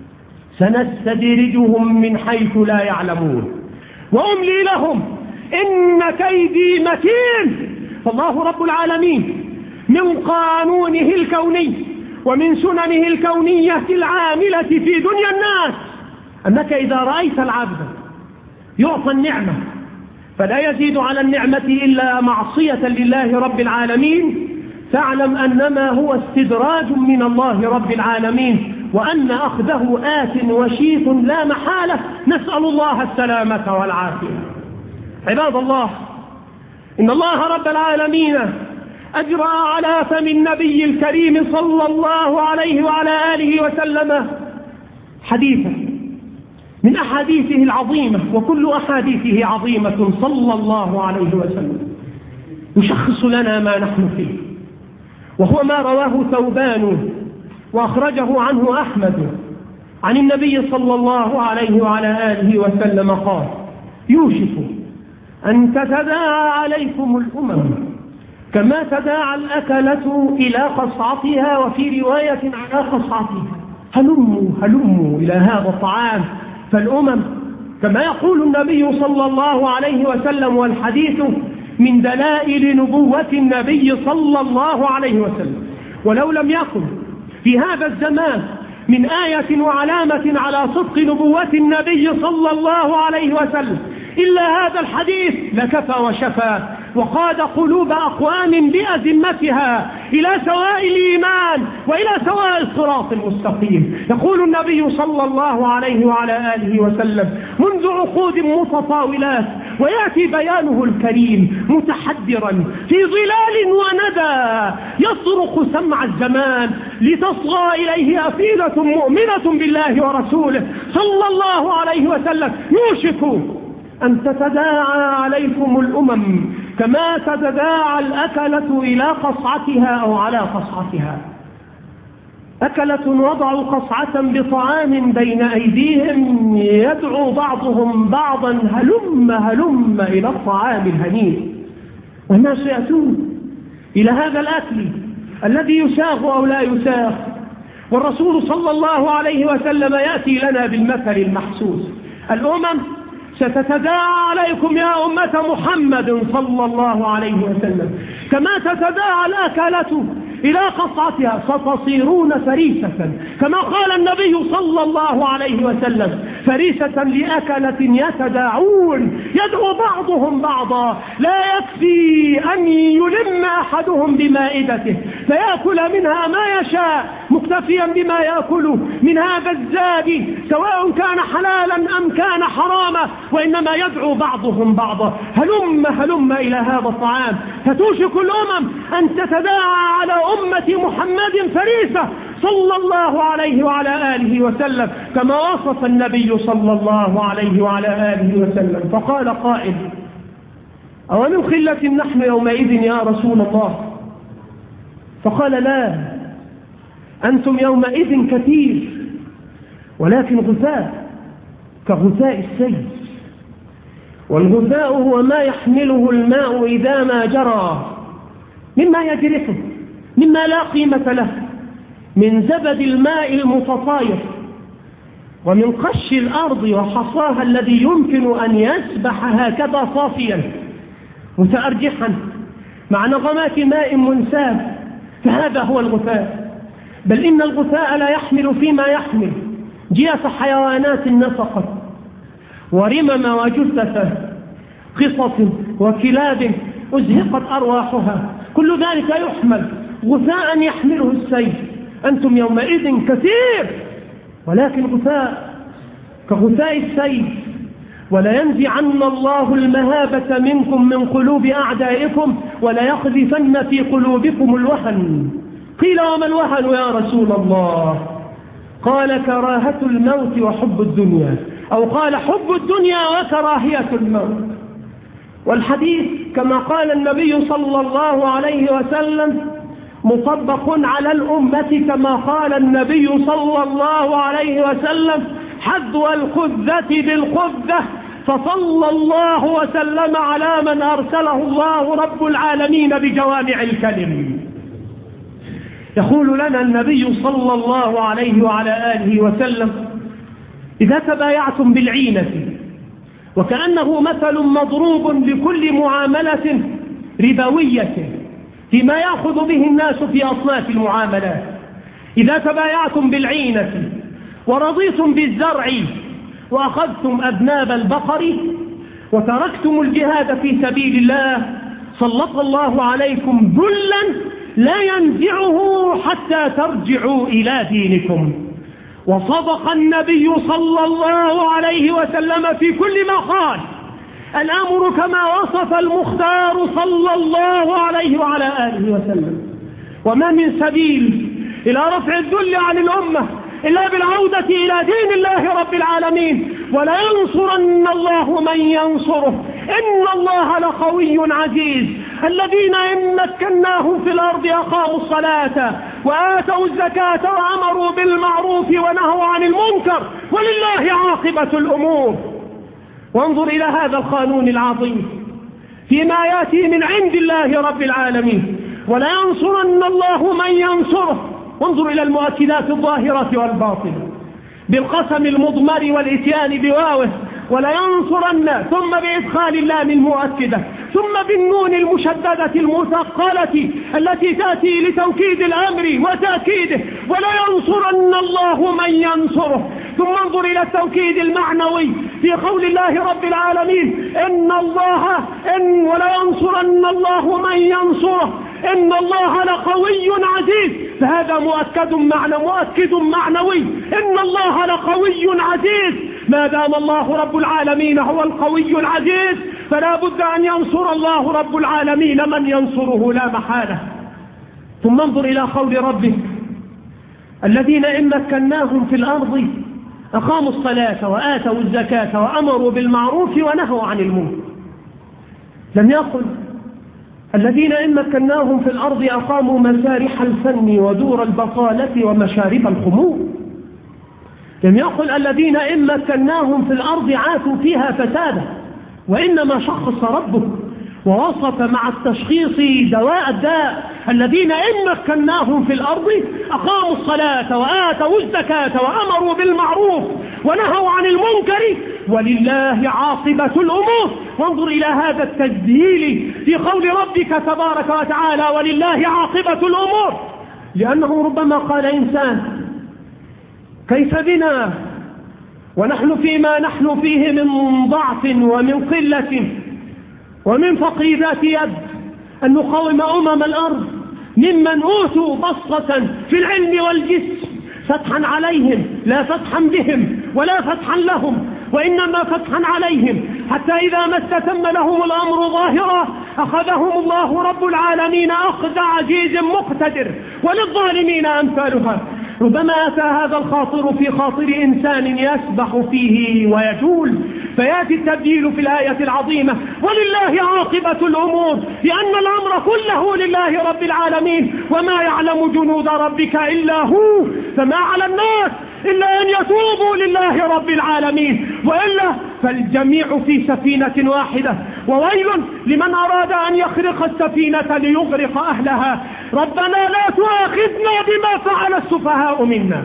سنستدرجهم من حيث لا يعلمون وأملي لهم إن كيدي متين فالله رب العالمين من قانونه الكوني ومن سننه الكونية العاملة في دنيا الناس أنك إذا رأيت العبد يعطى النعمة فلا يزيد على النعمة إلا معصية لله رب العالمين فاعلم أنما هو استدراج من الله رب العالمين وأن أخذه آت وشيط لا محالة نسأل الله السلامة والعافية عباد الله إن الله رب العالمين أجرى على فم النبي الكريم صلى الله عليه وعلى آله وسلم حديثا من أحاديثه العظيمة وكل أحاديثه عظيمة صلى الله عليه وسلم يشخص لنا ما نحن فيه وهو ما رواه ثوبان وأخرجه عنه أحمد عن النبي صلى الله عليه وعلى آله وسلم قال يوشك أن تتداعى عليكم الأمم كما تداعى الأكلة إلى قصعتها وفي رواية على قصعتها هلموا هلموا إلى هذا الطعام فالأمم كما يقول النبي صلى الله عليه وسلم والحديث من دلائل نبوة النبي صلى الله عليه وسلم ولو لم يكن في هذا الزمان من آية وعلامة على صدق نبوة النبي صلى الله عليه وسلم إلا هذا الحديث لكفى وشفى وقاد قلوب أقوام بأزمتها إلى سواء الإيمان وإلى سواء الصراط المستقيم يقول النبي صلى الله عليه وعلى آله وسلم منذ عقود متطاولات ويأتي بيانه الكريم متحدرا في ظلال وندى يصرخ سمع الزمان لتصغى إليه أفئدة مؤمنة بالله ورسوله صلى الله عليه وسلم. يوشك أن تتداعى عليكم الأمم كما تتداعى الأكلة إلى قصعتها أو على قصعتها. أكلة وضعوا قصعة بطعام بين أيديهم يدعو بعضهم بعضا هلم هلم إلى الطعام الهنيء، والناس يأتون إلى هذا الأكل الذي يساغ أو لا يساغ، والرسول صلى الله عليه وسلم يأتي لنا بالمثل المحسوس. الأمم ستتداعى عليكم يا أمة محمد صلى الله عليه وسلم كما تتداعى الأكلة إلى قصعتها، ستصيرون فريسة كما قال النبي صلى الله عليه وسلم، فريسة لأكلة يتداعون يدعو بعضهم بعضا. لا يكفي أن يلم أحدهم بمائدته فيأكل منها ما يشاء مكتفيا بما يأكل من هذا الزاد سواء كان حلالا أم كان حراما، وإنما يدعو بعضهم بعضا هلم هلم إلى هذا الطعام. فتوشك الأمم أن تتداعى على أمة محمد فريسة صلى الله عليه وعلى آله وسلم كما وصف النبي صلى الله عليه وعلى آله وسلم. فقال قائل: أو من خلة نحن يومئذ يا رسول الله؟ فقال: لا، أنتم يومئذ كثير ولكن غثاء كغثاء السيل، والغثاء هو ما يحمله الماء إذا ما جرى مما يجرفه مما لا قيمة له من زبد الماء المتطاير ومن قش الأرض وحصاها الذي يمكن أن يسبح هكذا صافيا متأرجحا مع نغمات ماء منساب، فهذا هو الغثاء. بل إن الغثاء لا يحمل فيما يحمل جياف حيوانات نسقت ورمم وجثة قصص وكلاب أزهقت أرواحها، كل ذلك يحمل غثاء يحمله السيل. أنتم يومئذ كثير ولكن غثاء كغثاء السيل، ولا ينزعن الله المهابة منكم من قلوب أعدائكم ولا يقذفن في قلوبكم الوهن. قيل: وما الوهن يا رسول الله؟ قال: كراهة الموت وحب الدنيا، أو قال: حب الدنيا وكراهية الموت. والحديث كما قال النبي صلى الله عليه وسلم مطبق على الأمة كما قال النبي صلى الله عليه وسلم: حذو الخذة بالخذة. فصلى الله وسلم على من أرسله الله رب العالمين بجوامع الكلم. يقول لنا النبي صلى الله عليه وعلى آله وسلم: إذا تبايعتم بالعينة، وكأنه مثل مضروب لكل معاملة ربوية فيما يأخذ به الناس في أصناف المعاملات. إذا تبايعتم بالعينة ورضيتم بالزرع وأخذتم أذناب البقر وتركتم الجهاد في سبيل الله، سلط الله عليكم ذلا لا ينزعه حتى ترجعوا إلى دينكم. وصدق النبي صلى الله عليه وسلم في كل ما قال. الأمر كما وصف المختار صلى الله عليه وعلى آله وسلم. وما من سبيل إلى رفع الذل عن الأمة إلا بالعودة إلى دين الله رب العالمين. ولا ينصرن الله من ينصره، إن الله لقوي عزيز. الذين إن مكناهم في الأرض أقاموا الصلاة وآتوا الزكاة وأمروا بالمعروف ونهوا عن المنكر، ولله عاقبة الأمور. وانظر إلى هذا القانون العظيم فيما يأتي من عند الله رب العالمين. ولا ينصرن الله من ينصره. وانظر إلى المؤكدات الظاهرة والباطنة بالقسم المضمر والإتيان بواوه. ولا ينصرن ثم بإدخال اللام المؤكدة ثم بالنون المشددة المثقلة التي تأتي لتوكيد الأمر وتأكيده. ولا ينصرن الله من ينصره. ثم انظر إلى التوكيد المعنوي في قول الله رب العالمين: إن الله إن ولا ينصرن الله من ينصره إن الله لقوي عزيز. فهذا مؤكد معنى مؤكد معنوي. إن الله لقوي عزيز. ما دام الله رب العالمين هو القوي العزيز فلا بد أن ينصر الله رب العالمين من ينصره لا محالة. ثم انظر إلى قول ربك الذين إن مكناهم في الأرض أقاموا الصلاة وآتوا الزكاة وأمروا بالمعروف ونهوا عن المنكر. لم يقل الذين إن مكناهم في الأرض أقاموا مسارح الفن ودور البطالة ومشارب الخمور. لم يقل الذين إن مكناهم في الأرض عاتوا فيها فسادا، وإنما شخص ربك ووصف مع التشخيص دواء الداء الذين إن مكناهم في الأرض أقاموا الصلاة وآتوا الزكاة وأمروا بالمعروف ونهوا عن المنكر ولله عاقبة الأمور. وانظر إلى هذا التسجيل في قول ربك تبارك وتعالى ولله عاقبة الأمور، لأنه ربما قال إنسان كيف بنا ونحن فيما نحن فيه من ضعف ومن قلة ومن فقر ذات يد أن نقاوم أمم الأرض ممن أوتوا بسطة في العلم والجسم فتحا عليهم لا فتحا بهم ولا فتحا لهم، وإنما فتحا عليهم حتى إذا ما استتم لهم الأمر ظاهرا أخذهم الله رب العالمين أخذ عزيز مقتدر، وللظالمين أمثالها. ربما أتى هذا الخاطر في خاطر إنسان يسبح فيه ويجول فيأتي التبديل في الآية العظيمة ولله عاقبة الأمور، لأن الأمر كله لله رب العالمين وما يعلم جنود ربك إلا هو، فما على الناس إلا أن يتوبوا لله رب العالمين، وإلا فالجميع في سفينة واحدة. وويل لمن أراد أن يخرق السفينة ليغرق أهلها. ربنا لا تؤاخذنا بما فعل السفهاء منا.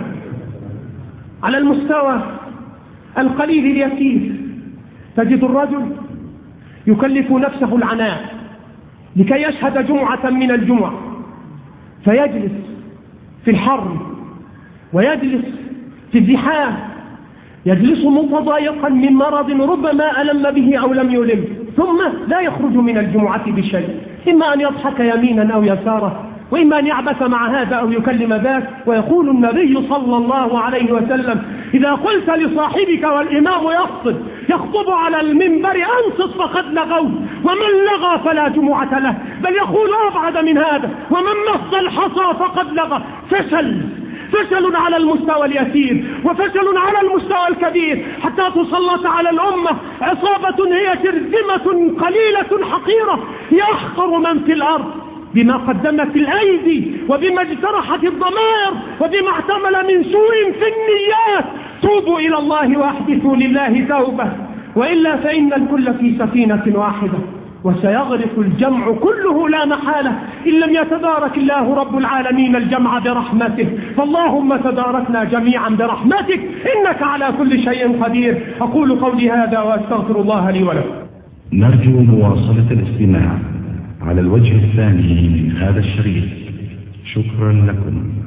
على المستوى القليل اليسير تجد الرجل يكلف نفسه العناء لكي يشهد جمعة من الجمع، فيجلس في الحر ويجلس في الزحام، يجلس متضايقا من مرض ربما ألم به أو لم يلم، ثم لا يخرج من الجمعة بشيء، إما أن يضحك يمينا أو يسارا، وإما أن يعبث مع هذا أو يكلم ذاك. ويقول النبي صلى الله عليه وسلم إذا قلت لصاحبك والإمام يخطب يخطب على المنبر أنصت فقد لغوا، ومن لغى فلا جمعة له، بل يقول أبعد من هذا ومن مص الحصى فقد لغى. فشل فشل على المستوى اليسير وفشل على المستوى الكبير، حتى تسلط على الأمة عصابة هي ترذمة قليلة حقيرة يحقر من في الأرض بما قدمت الأيدي وبما اجترحت الضمائر وبما احتمل من سوء في النيات. توبوا إلى الله واحدثوا لله توبة، وإلا فإن الكل في سفينة واحدة وسيغرق الجمع كله لا محالة إن لم يتدارك الله رب العالمين الجمع برحمته. فاللهم تداركنا جميعا برحمتك إنك على كل شيء قدير. أقول قولي هذا وأستغفر الله لي ولكم. نرجو مواصلة الاستماع على الوجه الثاني من هذا الشريط. شكرا لكم.